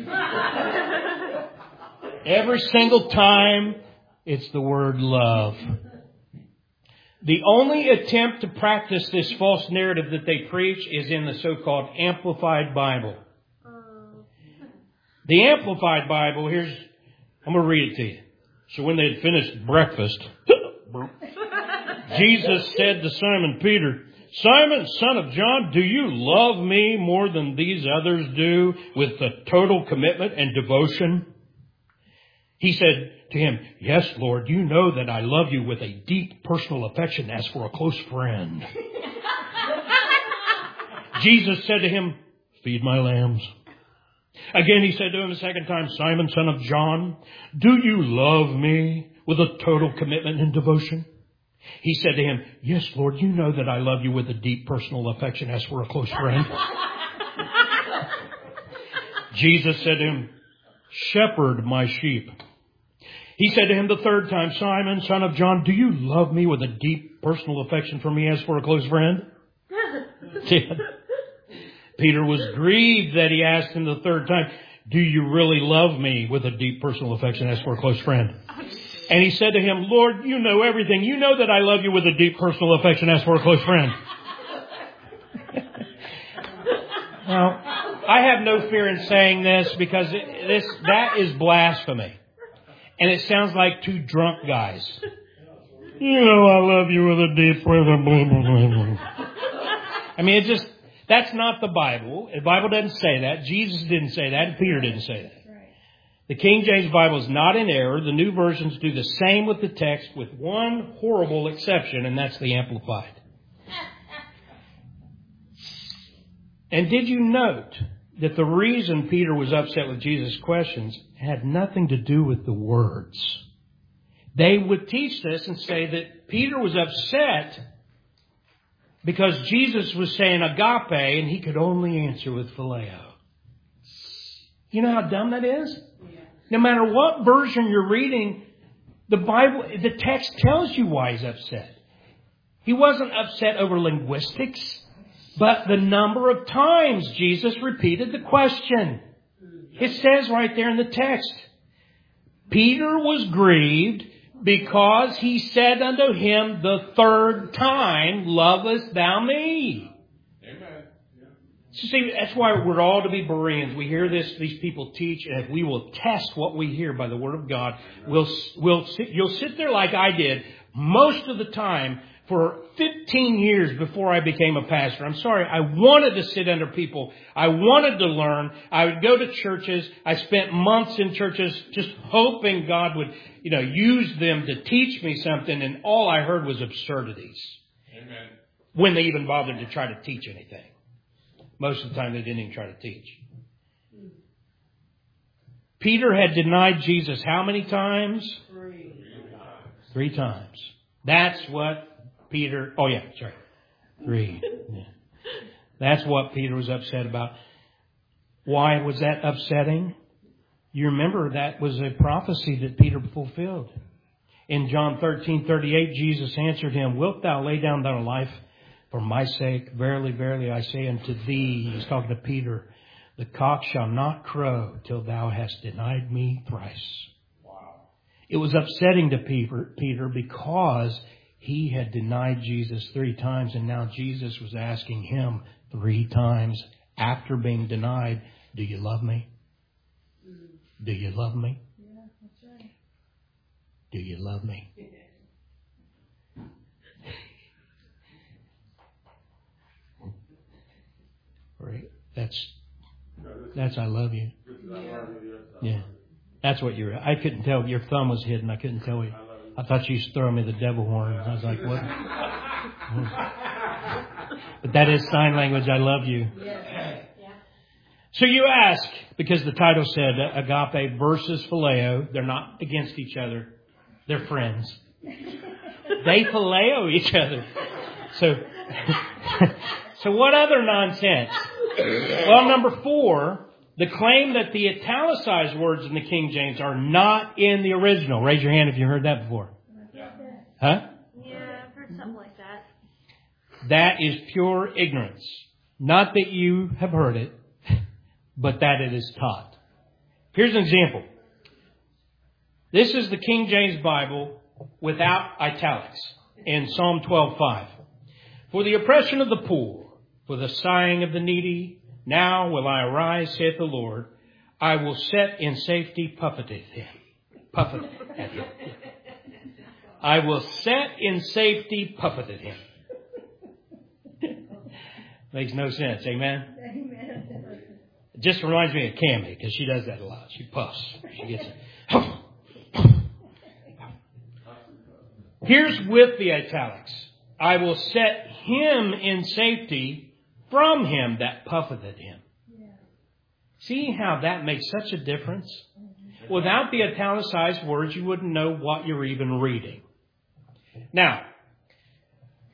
Every single time, it's the word love. The only attempt to practice this false narrative that they preach is in the so-called Amplified Bible. The Amplified Bible, here's, I'm going to read it to you. So when they had finished breakfast, Jesus said to Simon Peter, Simon, son of John, do you love me more than these others do with a total commitment and devotion? He said to him, yes, Lord, you know that I love you with a deep personal affection as for a close friend. Jesus said to him, feed my lambs. Again, he said to him a second time, Simon, son of John, do you love me with a total commitment and devotion? He said to him, yes, Lord, you know that I love you with a deep personal affection as for a close friend. Jesus said to him, shepherd my sheep. He said to him the third time, Simon, son of John, do you love me with a deep personal affection for me as for a close friend? Peter was grieved that he asked him the third time, do you really love me with a deep personal affection as for a close friend? And he said to him, Lord, you know everything. You know that I love you with a deep personal affection as for a close friend. Now, I have no fear in saying this because it, this that is blasphemy. And it sounds like two drunk guys. You know I love you with a deep blah, blah, blah, blah. I mean, it just, that's not the Bible. The Bible doesn't say that. Jesus didn't say that. And Peter didn't say that. The King James Bible is not in error. The new versions do the same with the text with one horrible exception, and that's the Amplified. And did you note that the reason Peter was upset with Jesus' questions had nothing to do with the words? They would teach this and say that Peter was upset because Jesus was saying agape and he could only answer with phileo. You know how dumb that is? No matter what version you're reading, the Bible, the text tells you why he's upset. He wasn't upset over linguistics, but the number of times Jesus repeated the question. It says right there in the text, Peter was grieved because he said unto him the third time, lovest thou me? Amen. Yeah. So see, that's why we're all to be Bereans. We hear this, these people teach, and if we will test what we hear by the Word of God, we'll, we'll sit, you'll sit there like I did most of the time for fifteen years before I became a pastor. I'm sorry, I wanted to sit under people. I wanted to learn. I would go to churches. I spent months in churches just hoping God would, you know, use them to teach me something, and all I heard was absurdities. Amen. When they even bothered to try to teach anything. Most of the time they didn't even try to teach. Peter had denied Jesus how many times? Three. Three times. That's what Peter, oh yeah, sorry. Three. Yeah. That's what Peter was upset about. Why was that upsetting? You remember that was a prophecy that Peter fulfilled. In John thirteen thirty-eight, Jesus answered him, wilt thou lay down thy life for my sake? Verily, verily, I say unto thee, he's talking to Peter, the cock shall not crow till thou hast denied me thrice. Wow. It was upsetting to Peter, Peter because he had denied Jesus three times, and now Jesus was asking him three times after being denied, do you love me? Do you love me? Yeah, that's right. Do you love me? Right? That's, that's I love you. Yeah. That's what you're, I couldn't tell, your thumb was hidden, I couldn't tell you. I thought you was throwing me the devil horns. I was like, what? But that is sign language, I love you. Yeah. So you ask, because the title said agape versus phileo, they're not against each other. They're friends. They phileo each other. So, so what other nonsense? Well, number four, the claim that the italicized words in the King James are not in the original. Raise your hand if you heard that before. Huh? Yeah, I've heard something like that. That is pure ignorance. Not that you have heard it, but that it is taught. Here's an example. This is the King James Bible without italics in Psalm twelve five. For the oppression of the poor, for the sighing of the needy, now will I arise, saith the Lord. I will set in safety puffeteth him. Puffeteth him. I will set in safety puffeteth him. Makes no sense. Amen? Amen. It just reminds me of Cammie, because she does that a lot. She puffs. She gets it. Here's with the italics. I will set him in safety from him that puffeth at him. Yeah. See how that makes such a difference? Mm-hmm. Without the italicized words, you wouldn't know what you're even reading. Now,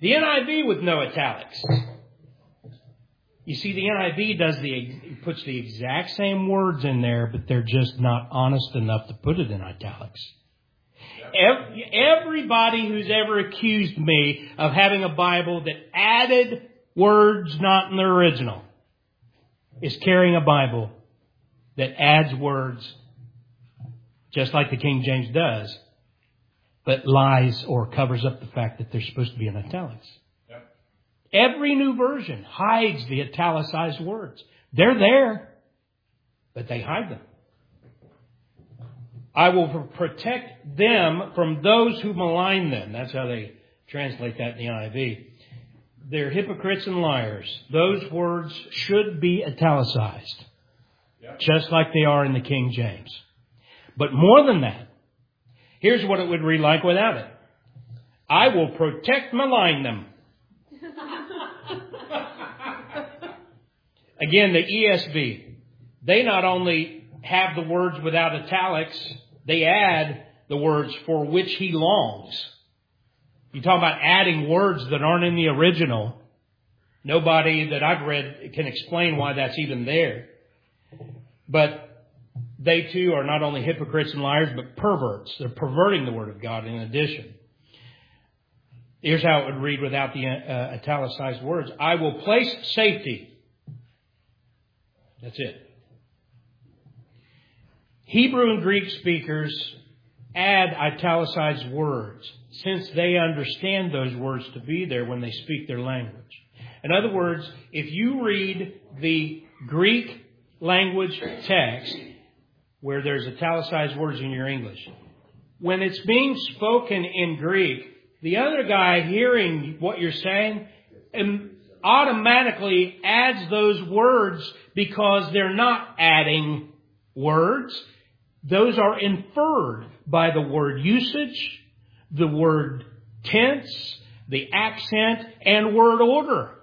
The N I V with no italics. You see, the N I V does the puts the exact same words in there, but they're just not honest enough to put it in italics. Everybody who's ever accused me of having a Bible that added words not in the original is carrying a Bible that adds words just like the King James does, but lies or covers up the fact that they're supposed to be in italics. Yep. Every new version hides the italicized words. They're there, but they hide them. I will protect them from those who malign them. That's how they translate that in the N I V. They're hypocrites and liars. Those words should be italicized, yep, just like they are in the King James. But more than that, here's what it would read like without it. I will protect malign them. Again, the E S V. They not only have the words without italics, they add the words for which he longs. You talk about adding words that aren't in the original. Nobody that I've read can explain why that's even there. But they too are not only hypocrites and liars, but perverts. They're perverting the Word of God in addition. Here's how it would read without the uh, italicized words. I will place safety. That's it. Hebrew and Greek speakers add italicized words since they understand those words to be there when they speak their language. In other words, if you read the Greek language text where there's italicized words in your English, when it's being spoken in Greek, the other guy hearing what you're saying automatically adds those words because they're not adding words. Those are inferred by the word usage, the word tense, the accent, and word order.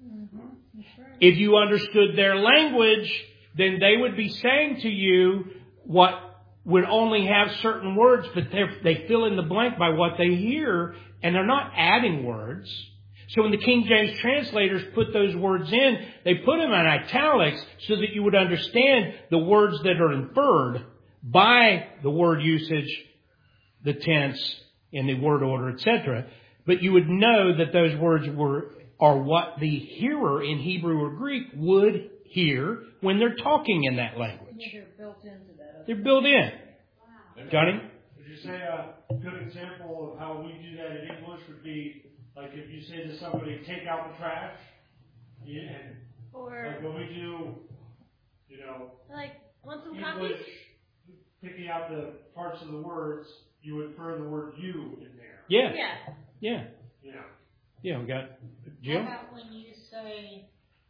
If you understood their language, then they would be saying to you what would only have certain words, but they fill in the blank by what they hear, and they're not adding words. So when the King James translators put those words in, they put them in italics so that you would understand the words that are inferred by the word usage, the tense, and the word order, et cetera. But you would know that those words were are what the hearer in Hebrew or Greek would hear when they're talking in that language. They're built into that. They're built in. Wow. Johnny? Would you say a good example of how we do that in English would be like if you say to somebody, take out the trash, and or like when we do, you know, like want some English, coffee? Picking out the parts of the words, you would infer the word you in there. Yeah. Yeah. Yeah. Yeah. Yeah, we got Jill? How about when you say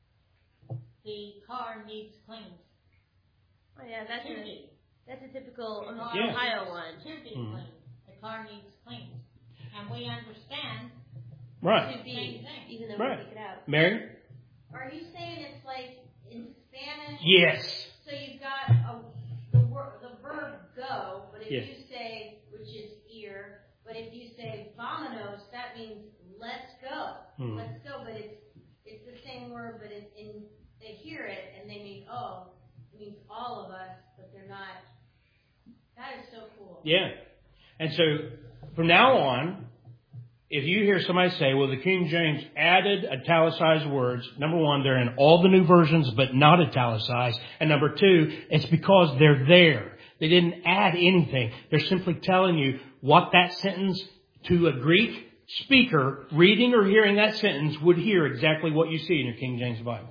the car needs cleaned? Oh yeah, that's a, that's a typical Yeah. Ohio one. To be Hmm. cleaned. The car needs cleaned. And we understand Right. To be, Same thing. even though Right. we take it out. Mary? Are you saying it's like in Spanish? Yes. So you've got a, the word, the verb go, but if Yes. you say, which is ear, but if you say vamonos, that means let's go. Hmm. Let's go, but it's it's the same word, but it's in they hear it and they mean oh, it means all of us, but they're not. That is so cool. Yeah. And so from now on, if you hear somebody say, well, the King James added italicized words, number one, they're in all the new versions, but not italicized. And number two, it's because they're there. They didn't add anything. They're simply telling you what that sentence to a Greek speaker reading or hearing that sentence would hear exactly what you see in your King James Bible.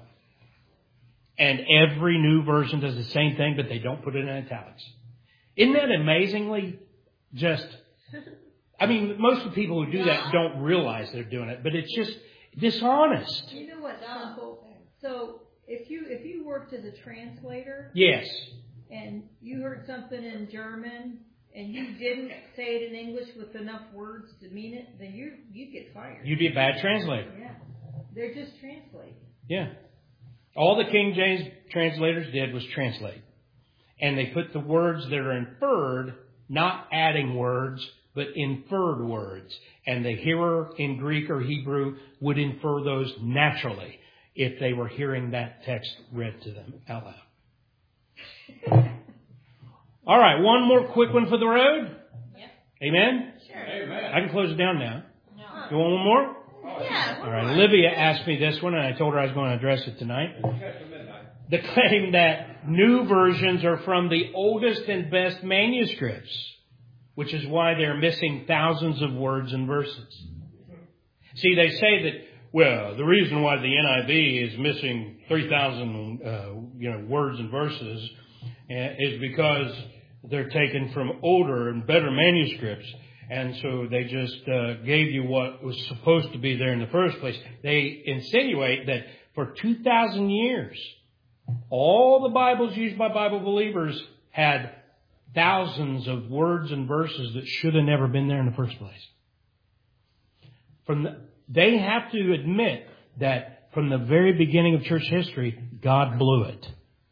And every new version does the same thing, but they don't put it in italics. Isn't that amazingly just... I mean, most of the people who do that don't realize they're doing it, but it's just dishonest. You know what's simple? So if you if you worked as a translator Yes. and you heard something in German and you didn't say it in English with enough words to mean it, then you you'd get fired. You'd be a bad translator. Yeah, they're just translating. Yeah. All the King James translators did was translate. And they put the words that are inferred, not adding words, but inferred words. And the hearer in Greek or Hebrew would infer those naturally if they were hearing that text read to them out loud. All right, one more quick one for the road. Yep. Amen? Sure. Amen. I can close it down now. No. You want one more? Yeah. All right, Olivia asked me this one, and I told her I was going to address it tonight. The claim that new versions are from the oldest and best manuscripts, which is why they're missing thousands of words and verses. See, they say that, well, the reason why the N I V is missing three thousand uh, you know, words and verses uh, is because they're taken from older and better manuscripts. And so they just uh, gave you what was supposed to be there in the first place. They insinuate that for two thousand years, all the Bibles used by Bible believers had thousands of words and verses that should have never been there in the first place. From the, they have to admit that from the very beginning of church history, God blew it.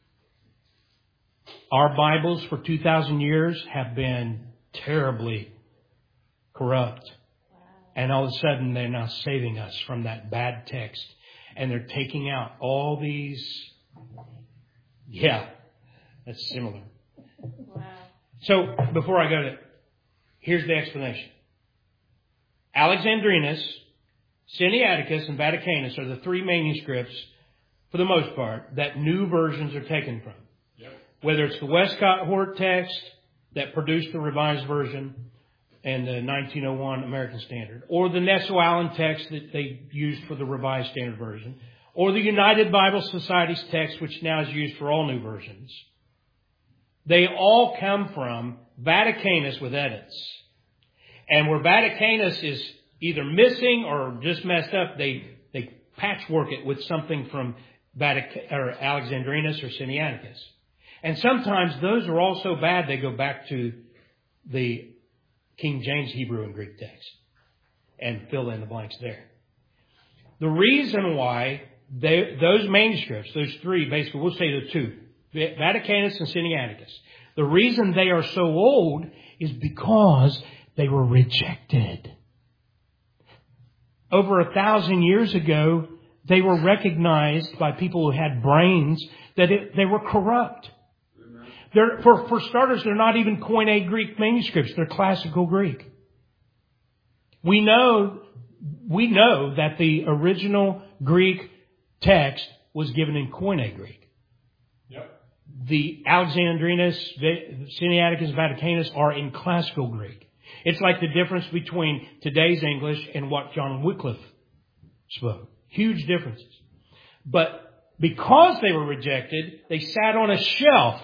Our Bibles for two thousand years have been terribly corrupt. And all of a sudden, they're now saving us from that bad text. And they're taking out all these... Yeah, that's similar. Wow. So, before I go to... Here's the explanation. Alexandrinus, Sinaiticus, and Vaticanus are the three manuscripts, for the most part, that new versions are taken from. Yep. Whether it's the Westcott Hort text that produced the Revised Version and the nineteen oh one American Standard, or the Nesso-Allen text that they used for the Revised Standard Version, or the United Bible Society's text, which now is used for all new versions. They all come from Vaticanus with edits. And where Vaticanus is either missing or just messed up, they, they patchwork it with something from Vatican, or Alexandrinus or Sinaiticus. And sometimes those are all so bad they go back to the King James Hebrew and Greek text and fill in the blanks there. The reason why they, those manuscripts, those three, basically, we'll say the two, Vaticanus and Sinaiticus, the reason they are so old is because they were rejected. Over a thousand years ago, they were recognized by people who had brains that it, they were corrupt. They're, for, for starters, they're not even Koine Greek manuscripts. They're classical Greek. We know, we know that the original Greek text was given in Koine Greek. Yep. The Alexandrinus, Sinaiticus, Vaticanus are in classical Greek. It's like the difference between today's English and what John Wycliffe spoke. Huge differences. But because they were rejected, they sat on a shelf.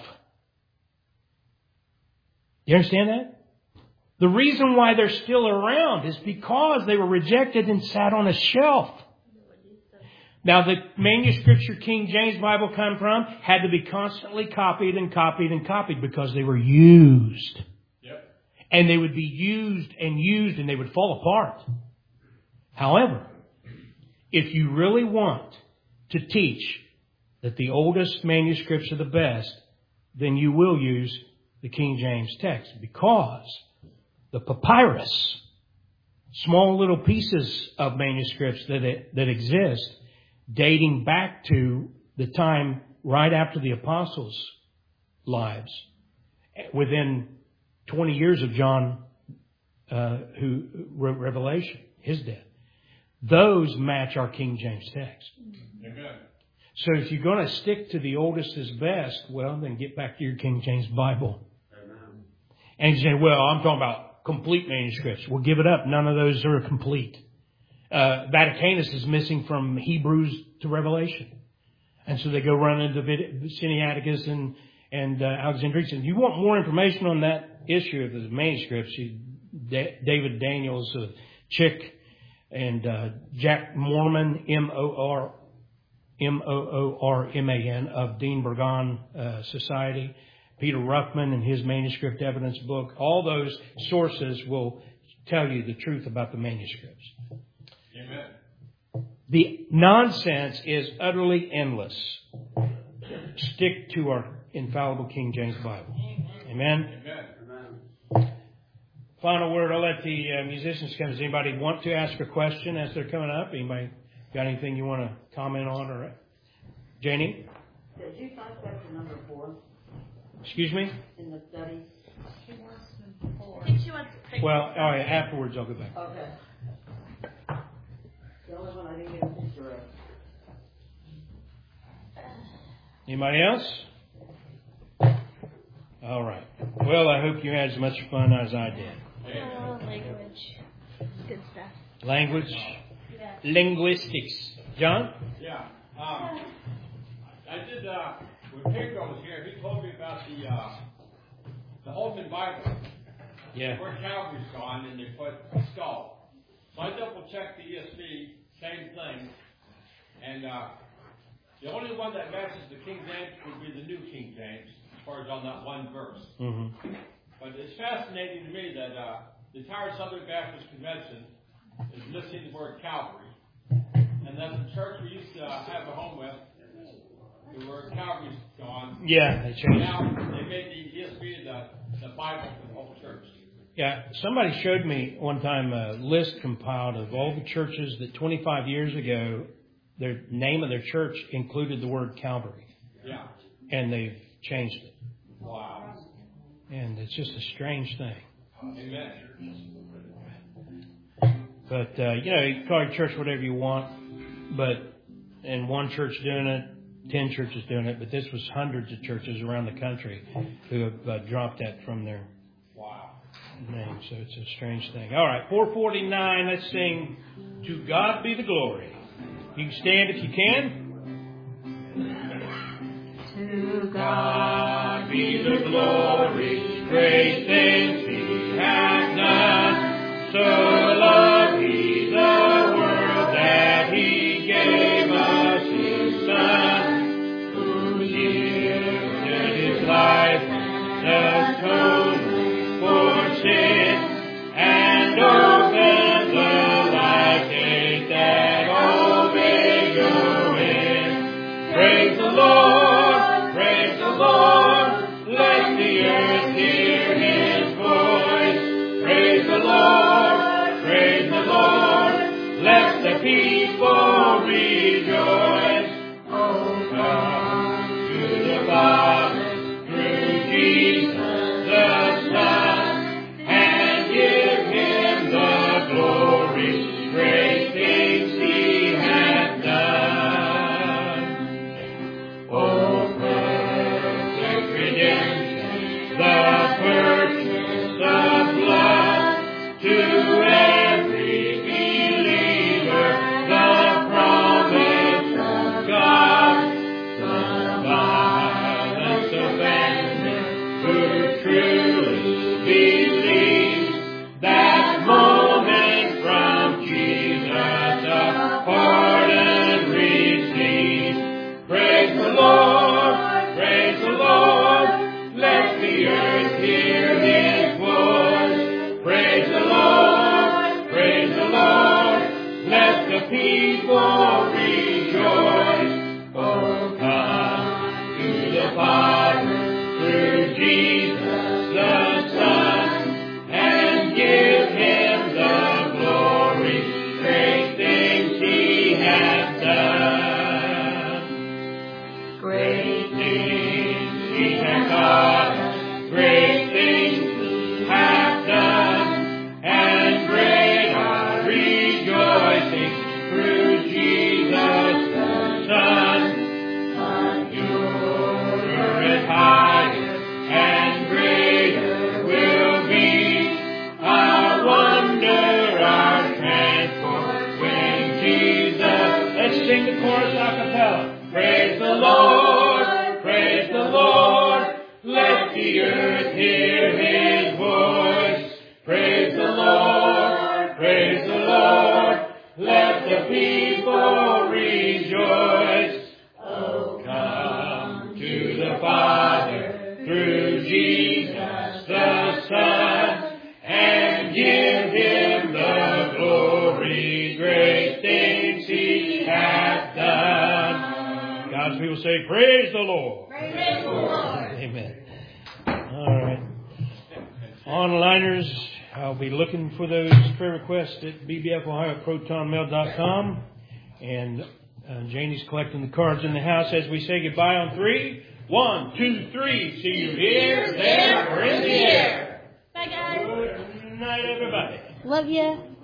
You understand that? The reason why they're still around is because they were rejected and sat on a shelf. Now, the manuscripts your King James Bible come from had to be constantly copied and copied and copied because they were used. Yep. And they would be used and used and they would fall apart. However, if you really want to teach that the oldest manuscripts are the best, then you will use the King James text, because the papyrus, small little pieces of manuscripts that it, that exist, dating back to the time right after the apostles' lives, within twenty years of John, uh, who wrote Revelation, his death, those match our King James text. Amen. So if you're going to stick to the oldest is best, well, then get back to your King James Bible. And you say, well, I'm talking about complete manuscripts. Well, give it up. None of those are complete. Uh, Vaticanus is missing from Hebrews to Revelation. And so they go run into Sinaiticus and, and uh, Alexandrinus. And you want more information on that issue of the manuscripts, you, D- David Daniels of Chick and uh, Jack Morman, M O R M O O R M A N, of Dean Burgon uh, Society. Peter Ruffman and his manuscript evidence book. All those sources will tell you the truth about the manuscripts. Amen. The nonsense is utterly endless. Stick to our infallible King James Bible. Amen. Amen. final word. I'll let the uh, musicians come. Does anybody want to ask a question as they're coming up? Anybody got anything you want to comment on? Or Janie? Did you find section number four Excuse me? in the study? I think she wants to pick Well, all right, afterwards I'll go back. Okay. The only one I didn't get a picture of. Anybody else? All right. Well, I hope you had as much fun as I did. Oh, language. Good stuff. Language, Yeah. linguistics. John? Yeah. Um, I did, uh, when Pedro was here, he told me about the, uh, the Holman Bible. Yeah. Where Calvary's gone and they put skull. So I double checked the E S V, same thing. And, uh, the only one that matches the King James would be the New King James, as far as on that one verse. Mm-hmm. But it's fascinating to me that, uh, the entire Southern Baptist Convention is missing the word Calvary. And that the church we used to uh, have a home with, the word Calvary's gone. Yeah, they changed Now they made the E S V the, the Bible for the whole church. Yeah, somebody showed me one time a list compiled of all the churches that twenty-five years ago, their name of their church included the word Calvary. Yeah. And they've changed it. Wow. And it's just a strange thing. Amen. But, uh, you know, you can call your church whatever you want, but in one church doing it, ten churches doing it, but this was hundreds of churches around the country who have uh, dropped that from their wow. name. So it's a strange thing. All right, four forty-nine, let's sing To God Be the Glory. You can stand if you can. To God be the glory, great things He has done. So loved He the world that He gave us His Son, who yielded His life as atonement for sin, and opened the life gate that all may go in. Praise the Lord, praise the Lord, let the earth hear His voice. Praise the Lord, praise the Lord, let the people rejoice. Oh, come to the Father through Jesus the Son, and give Him the glory, great things He has done. Oh, perfect redemption, the purchase of blood, to every believer, the promise of God, the violence of abandonment, who truly believes that moment from Jesus a pardon receives. Praise the Lord, praise the Lord, let the earth hear His voice. Praise the Lord, praise the Lord, let the people rejoice. Oh, come to the Father through Jesus the Son, and give Him the glory, great things He has done. Great things He has done, great things He has done, and great are rejoicing through Jesus the Son. Purer and higher and greater will be our wonder, our transport when Jesus. Let's sing the chorus a cappella. Praise the Lord, praise the Lord, let the earth hear His voice. Praise the Lord, praise the Lord, let the people rejoice. Oh, come to the Father through Jesus the Son, and give Him the glory, great things He hath done. God's people say, praise the Lord. Praise the Lord. Amen. All right. Onliners, I'll be looking for those prayer requests at b b f ohio at proton mail dot com. And uh, Janie's collecting the cards in the house as we say goodbye on three. One, two, three. See you here, there, or in the air. Bye, guys. Good night, everybody. Love ya.